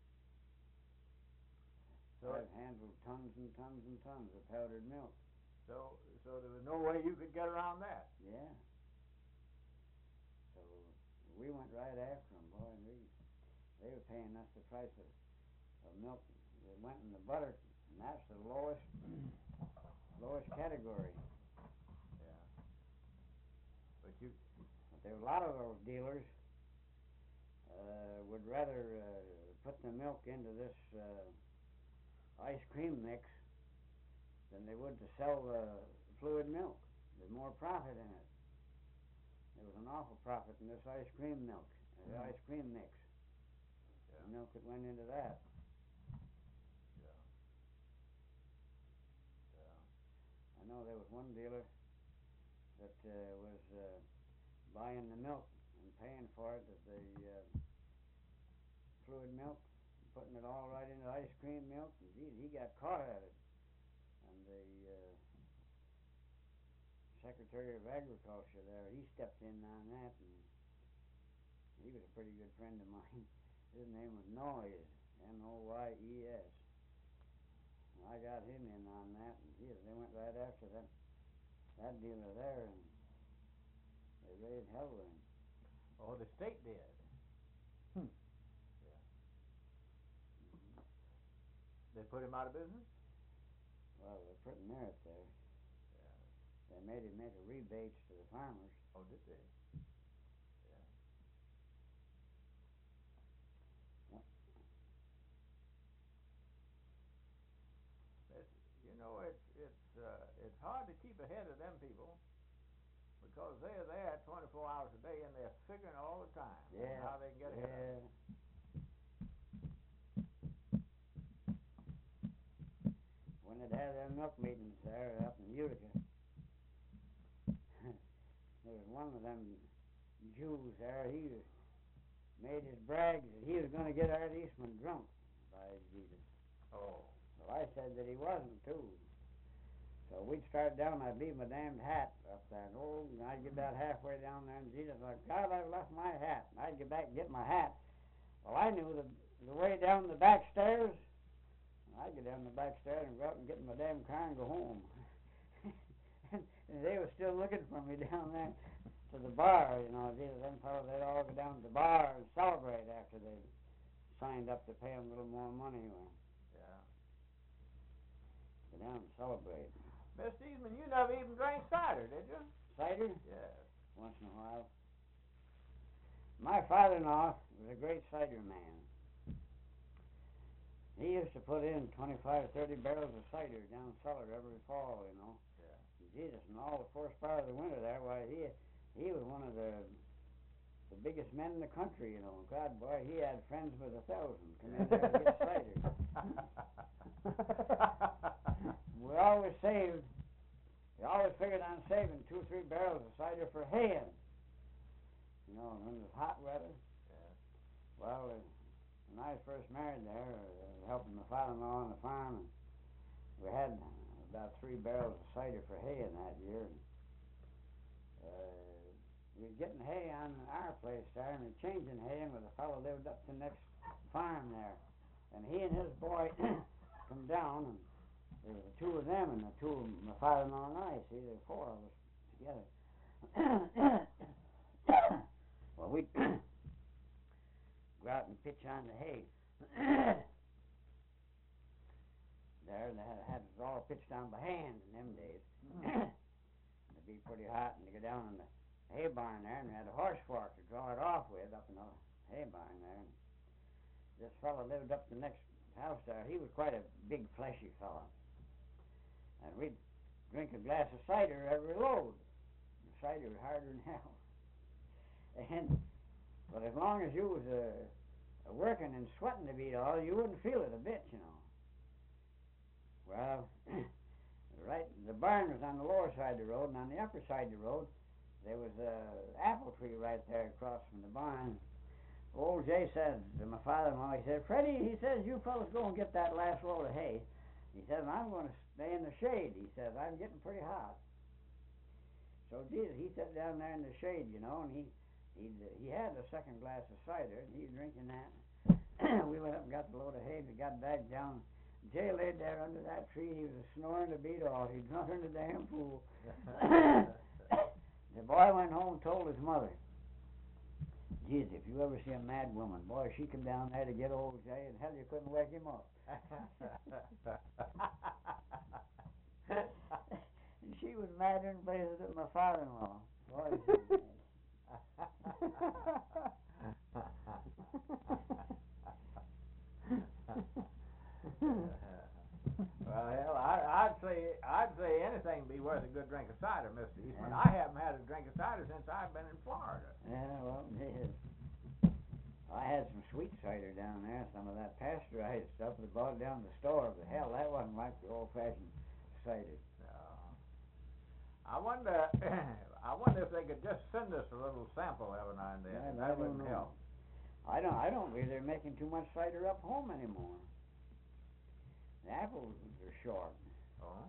So I've handled tons and tons and tons of powdered milk. So, so there was no way you could get around that. Yeah. So we went right after them, boy, and we, they were paying us the price of, of milk that went in the butter, and that's the lowest, lowest category. Yeah. But you, But there were a lot of those dealers uh, would rather uh, put the milk into this uh, ice cream mix than they would to sell the fluid milk. There's more profit in it. There was an awful profit in this ice cream milk, uh, the Mm. ice cream mix. Yeah. The milk that went into that. yeah, yeah, I know there was one dealer that uh, was uh, buying the milk and paying for it, the uh, fluid milk, putting it all right into ice cream milk, and geez, he got caught at it. And the uh, Secretary of Agriculture there, he stepped in on that, and he was a pretty good friend of mine. His name was Noyes, N O Y E S. And I got him in on that, and geez, they went right after that that dealer there, and they raised hell with him. oh, the state did. Hmm. Yeah. They put him out of business. Well, they're putting merit there. Yeah. They made him make a rebates to the farmers. Oh, did they? Yeah. It's, you know, it's it's uh, it's hard to keep ahead of them people because they're there twenty-four hours a day and they're figuring all the time Yeah. how they can get ahead of it. Yeah. When they'd have their milk meetings there up in Utica, there was one of them Jews there. He was, made his brags that he was going to get Art Eastman drunk, by Jesus. Oh. Well, I said that he wasn't too. So we'd start down. I'd leave my damned hat up there, and oh, and I'd get about halfway down there, and Jesus, like God, I've left my hat. And I'd get back and get my hat. Well, I knew the the way down the back stairs. I'd get down the back stairs and go out and get in my damn car and go home. And they were still looking for me down there to the bar, you know. These them fellows, they'd all go down to the bar and celebrate after they signed up to pay them a little more money. Or Yeah. go down and celebrate. Mister Eastman, you never even drank cider, did you? Cider? Yes. Once in a while. My father-in-law was a great cider man. He used to put in twenty-five or thirty barrels of cider down cellar every fall, you know. Yeah. Jesus, and all the first part of the winter there, why, he he was one of the the biggest men in the country, you know. God, boy, he had friends with a thousand come in there to get cider. We always saved, we always figured on saving two or three barrels of cider for haying. You know, when it was hot weather. Yeah. Well, uh, when I was first married there, uh, helping my father-in-law on the farm, and we had about three barrels of cider for haying that year. And, uh, we were getting hay on our place there, and we were changing hay with a fellow lived up the next farm there. And he and his boy come down, and there were the two of them, and the two of my father-in-law and I. See, there were four of us together. Well, we'd go out and pitch on the hay. There, they had, had it all pitched down by hand in them days. It'd be pretty hot, and to go down in the hay barn there, and we had a horse fork to draw it off with up in the hay barn there. And this fellow lived up the next house there. He was quite a big, fleshy fellow. And we'd drink a glass of cider every load. The cider was harder than hell. And but as long as you was uh, working and sweating to beat all, you wouldn't feel it a bit, you know. Well, right, the barn was on the lower side of the road, and on the upper side of the road, there was an apple tree right there across from the barn. Old Jay said to my father-in-law, he said, Freddie, he says, you fellas go and get that last load of hay. He said, and I'm going to stay in the shade. He says, I'm getting pretty hot. So Jesus, he sat down there in the shade, you know, and he he he had a second glass of cider, and he was drinking that. We went up and got the load of hay, and we got back down. Jay laid there under that tree. He was snoring to beat all. He'd drunk in the damn pool. The boy went home and told his mother, geez, if you ever see a mad woman, boy, she come down there to get old Jay, and hell, you couldn't wake him up. And she was madder than blazes than my father-in-law. Boy, she was Well, hell, I, I'd say I'd say anything would be worth a good drink of cider, Mister Eastman. I haven't had a drink of cider since I've been in Florida. Yeah, well, it is. I had some sweet cider down there, some of that pasteurized stuff. We bought it down to the store. But hell, that wasn't like the old-fashioned cider. No. I wonder. I wonder if they could just send us a little sample every now and then. Yeah, that I don't wouldn't know. help. I don't. I don't believe they're making too much cider up home anymore. The apples are short. Oh.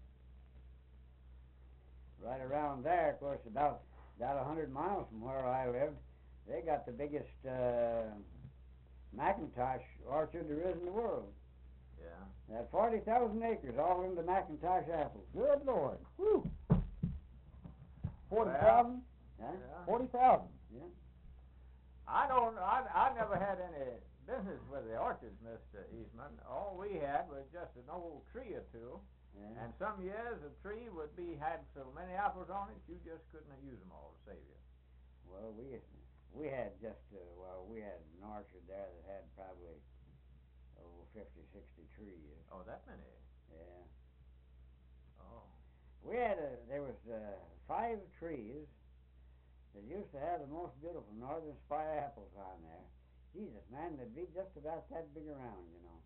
Right around there, of course, about about a hundred miles from where I lived, they got the biggest uh, McIntosh orchard there is in the world. Yeah. They had forty thousand acres all into McIntosh apples. Good Lord. Whew. Forty thousand? Huh? Yeah. Forty thousand. Yeah. I don't. I I never had any business with the orchards, Mister Eastman. All we had was just an old tree or two, Yeah. and some years a tree would be had so many apples on it you just couldn't use them all to save you. Well, we we had just uh, well we had an orchard there that had probably oh fifty, sixty trees. Oh, that many. Yeah. Oh. We had a there was uh, five trees that used to have the most beautiful northern spy apples on there. Jesus, man, they'd be just about that big around, you know.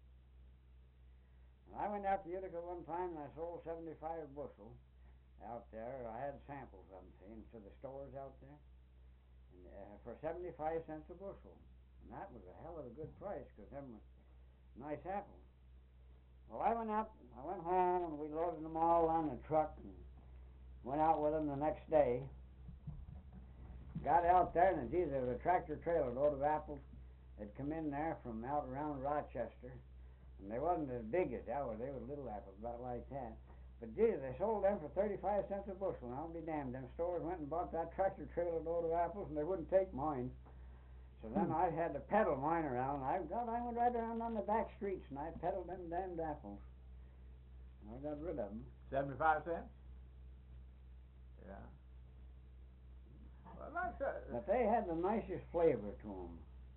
And I went out to Utica one time and I sold seventy-five bushel out there. I had samples of them, see, into the stores out there, and uh, for seventy-five cents a bushel. And that was a hell of a good price because them was nice apples. Well, I went out, I went home and we loaded them all on the truck and went out with them the next day. Got out there, and geez, there was a tractor trailer load of apples that come in there from out around Rochester, and they wasn't as big as ours. They were little apples, about like that. But geez, they sold them for thirty-five cents a bushel. And I'll be damned. Them stores went and bought that tractor trailer load of apples, and they wouldn't take mine. So then I had to peddle mine around. I got, I went right around on the back streets, and I peddled them damned apples. And I got rid of them. Seventy-five cents. Yeah. Well, that's a, But they had the nicest flavor to them.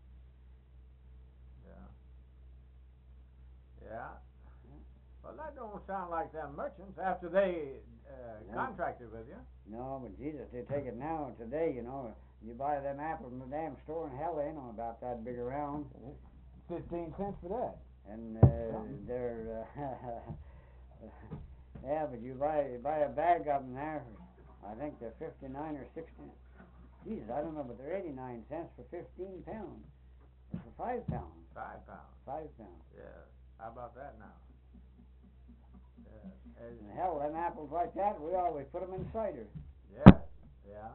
Yeah. Yeah. Well, that don't sound like them merchants after they uh, Yeah. contracted with you. No, but Jesus, they take it now today, you know. You buy them apples in the damn store, and hell, they ain't no about that big around. Fifteen cents for that. And uh, they're, uh, yeah, but you buy you buy a bag of them there, I think they're fifty-nine or sixty. Jesus, I don't know, but they're eighty-nine cents for fifteen pounds. Or for five pounds. Five pounds. Five pounds. Yeah. How about that now? Yeah. And hell, them apples like that, we always put them in cider. Yeah. Yeah.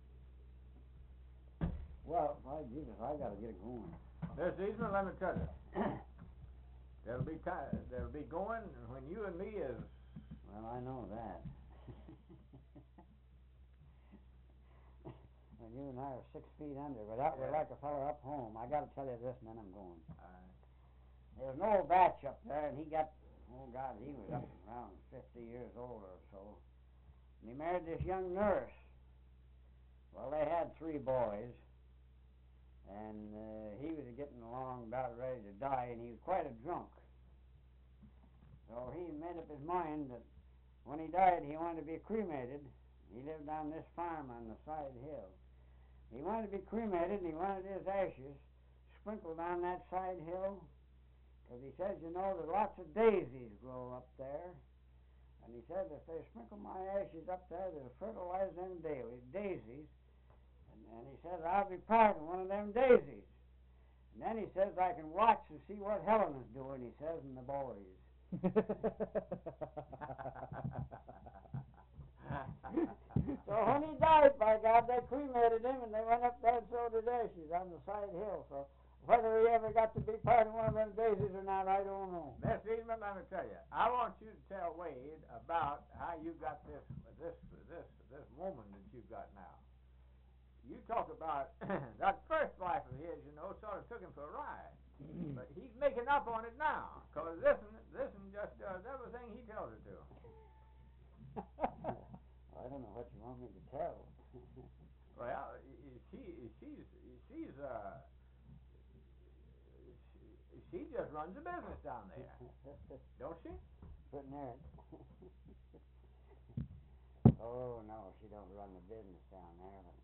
Well, why, Jesus, I gotta get it going. Mister Eastman, let me tell you, there'll be time. There'll be going when you and me is. Well, I know that. When you and I are six feet under, but that we're Yeah. like a fellow up home. I gotta tell you this, and then I'm going. Uh, There was an old batch up there, and he got, oh God, he was up around fifty years old or so. And he married this young nurse. Well, they had three boys, and uh, he was getting along about ready to die, and he was quite a drunk. So he made up his mind that when he died, he wanted to be cremated. He lived on this farm on the side hill. He wanted to be cremated, and he wanted his ashes sprinkled on that side hill, because he says, you know, that lots of daisies grow up there. And he said, if they sprinkle my ashes up there, they'll fertilize them daily, daisies. And, and he says, I'll be part of one of them daisies. And then he says, I can watch and see what Helen is doing, he says, and the boys. So when he died, by God, they cremated him, and they went up there and sowed his ashes on the side hill. So whether he ever got to be part of one of them daisies or not, I don't know. Mister Eastman, let me tell you, I want you to tell Wade about how you got this this this this woman that you've got now. You talk about that first wife of his, you know, sort of took him for a ride. But he's making up on it now, because this one, this one just does everything he tells her to. I don't know what you want me to tell. Well, she she's she's uh she, she just runs a business down there, don't she? Putting there. Oh no, she don't run the business down there. But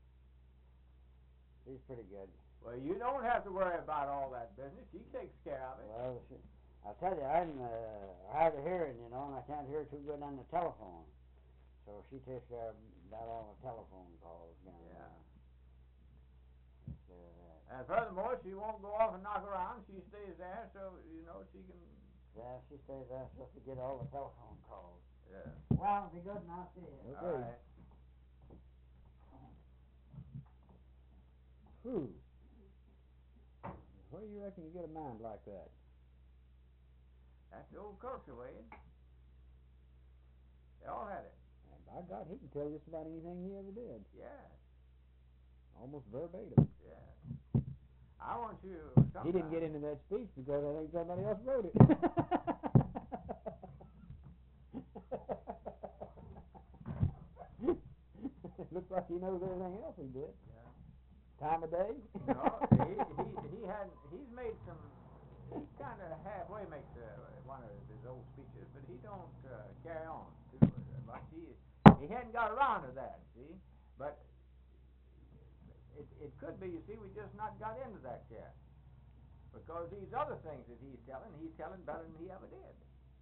she's pretty good. Well, you don't have to worry about all that business. She takes care of it. Well, she, I'll tell you, I'm uh, hard of hearing, you know, and I can't hear too good on the telephone. So she takes care of about all the telephone calls. You know. Yeah. Uh, And furthermore, she won't go off and knock around. She stays there, so you know she can. yeah, she stays there just to get all the telephone calls. Yeah. Well, be good, and I'll see you. All right. Whew. Where do you reckon you get a mind like that? That's the old culture, Wade. They all had it. And by God, he can tell just about anything he ever did. Yeah. Almost verbatim. Yeah. I want you. He didn't get into that speech because I think somebody else wrote it. It looks like he knows everything else he did. Yeah. Time of day. No, he he he had he's made some. He kind of halfway makes uh, one of his old speeches, but he don't uh, carry on too much. He he hadn't got around to that, see. But it it could be, you see, we just not got into that yet, because these other things that he's telling, he's telling better than he ever did.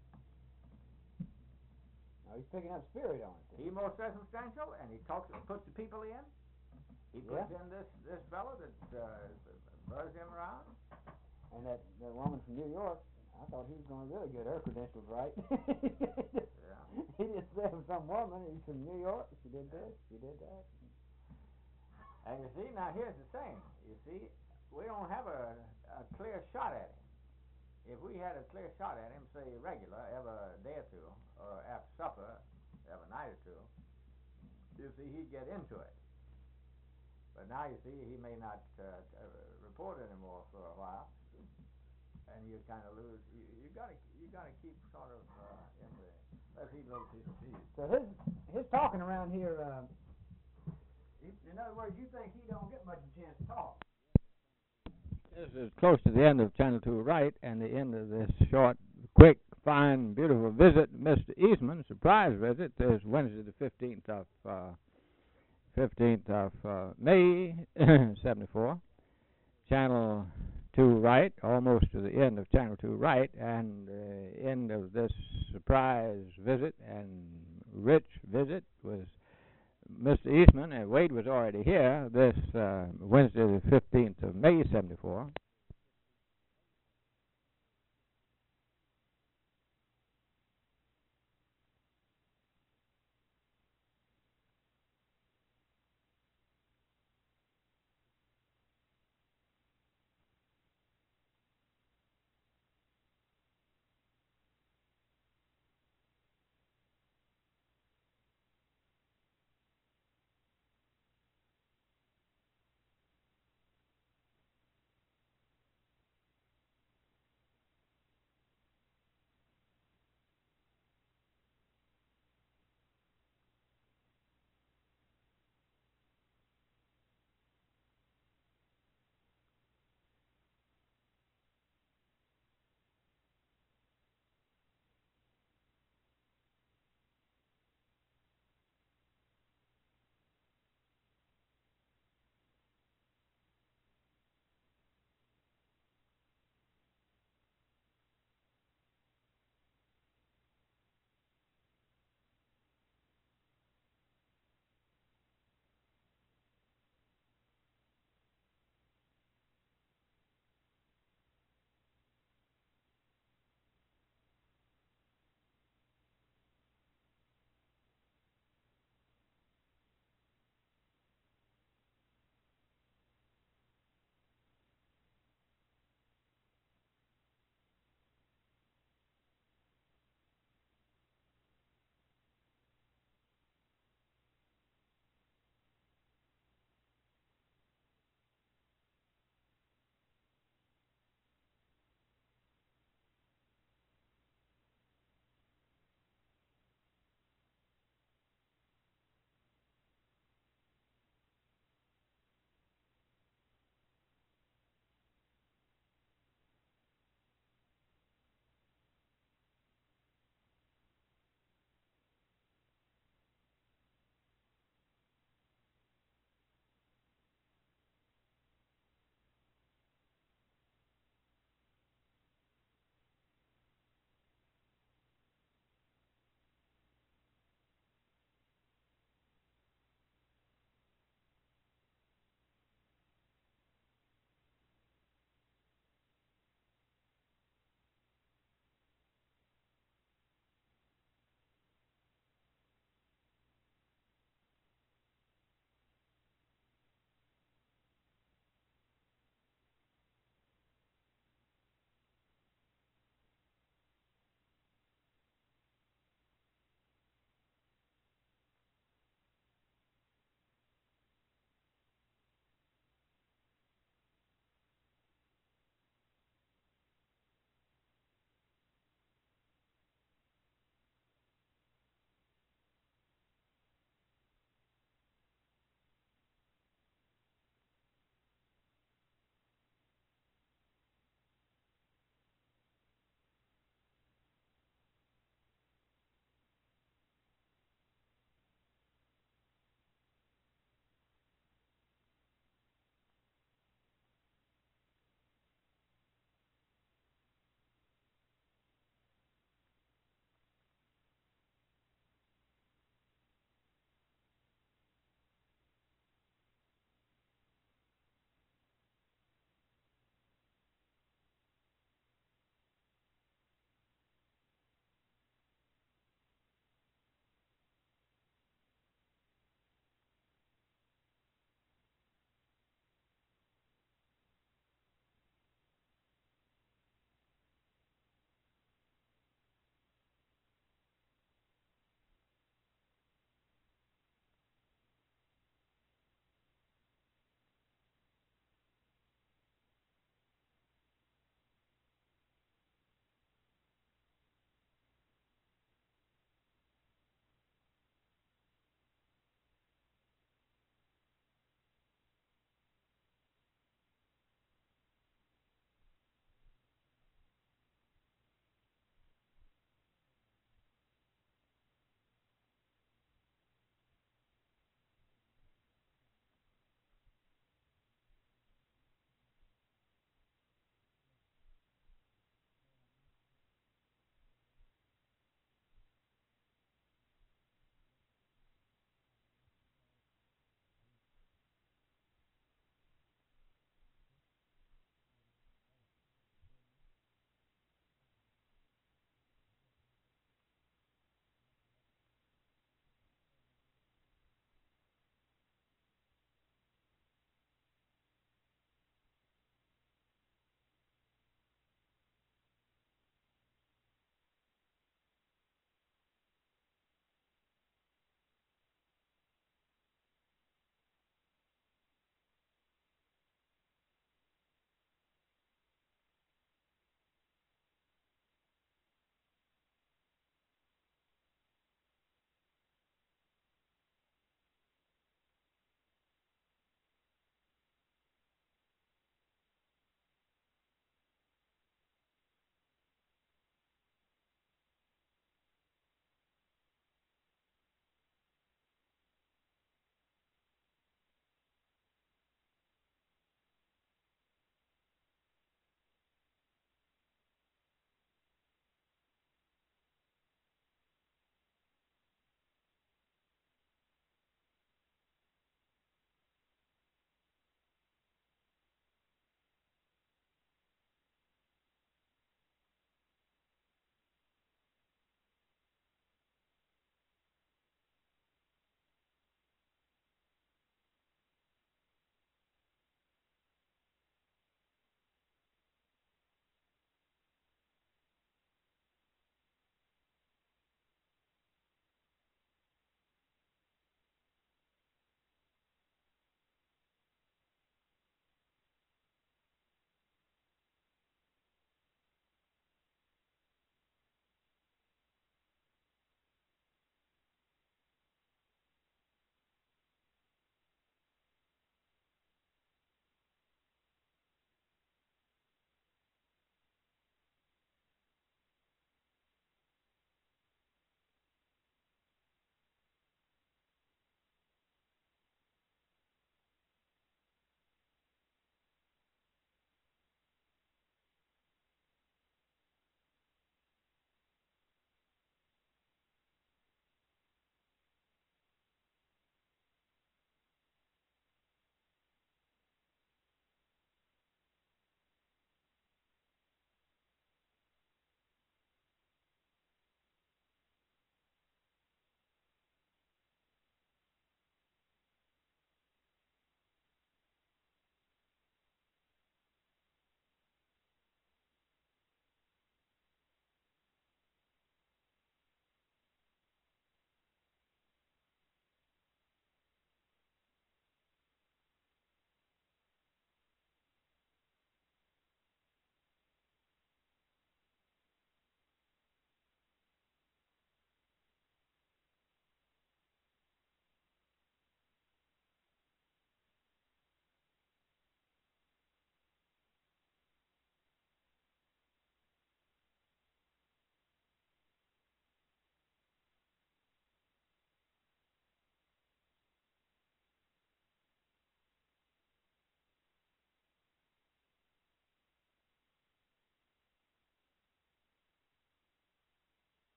Now he's picking up spirit on it. He more circumstantial, and he talks, puts the people in. He puts Yeah. in this this fellow that uh, buzz him around. And that, that woman from New York, I thought he was going to really get her credentials right. Yeah. He just said some woman, he's from New York, she did this, she did that. And you see, now here's the thing. You see, we don't have a, a clear shot at him. If we had a clear shot at him, say regular, every day or two, or after supper, every night or two, you see, he'd get into it. But now you see, he may not uh, uh, report anymore for a while, and you kind of lose. You, you gotta, you gotta keep sort of uh, in the. Let's eat little piece of cheese. So his his talking around here, uh, in other words, you think he don't get much of a chance to talk. This is close to the end of Channel two Right and the end of this short, quick, fine, beautiful visit. Mister Eastman, surprise visit. This Wednesday the fifteenth of uh, fifteenth of uh, May, seventy-four. Channel two Right, almost to the end of Channel two Right, and uh, end of this surprise visit and rich visit was Mister Eastman, and Wade was already here this uh, Wednesday the fifteenth of May, seventy-four.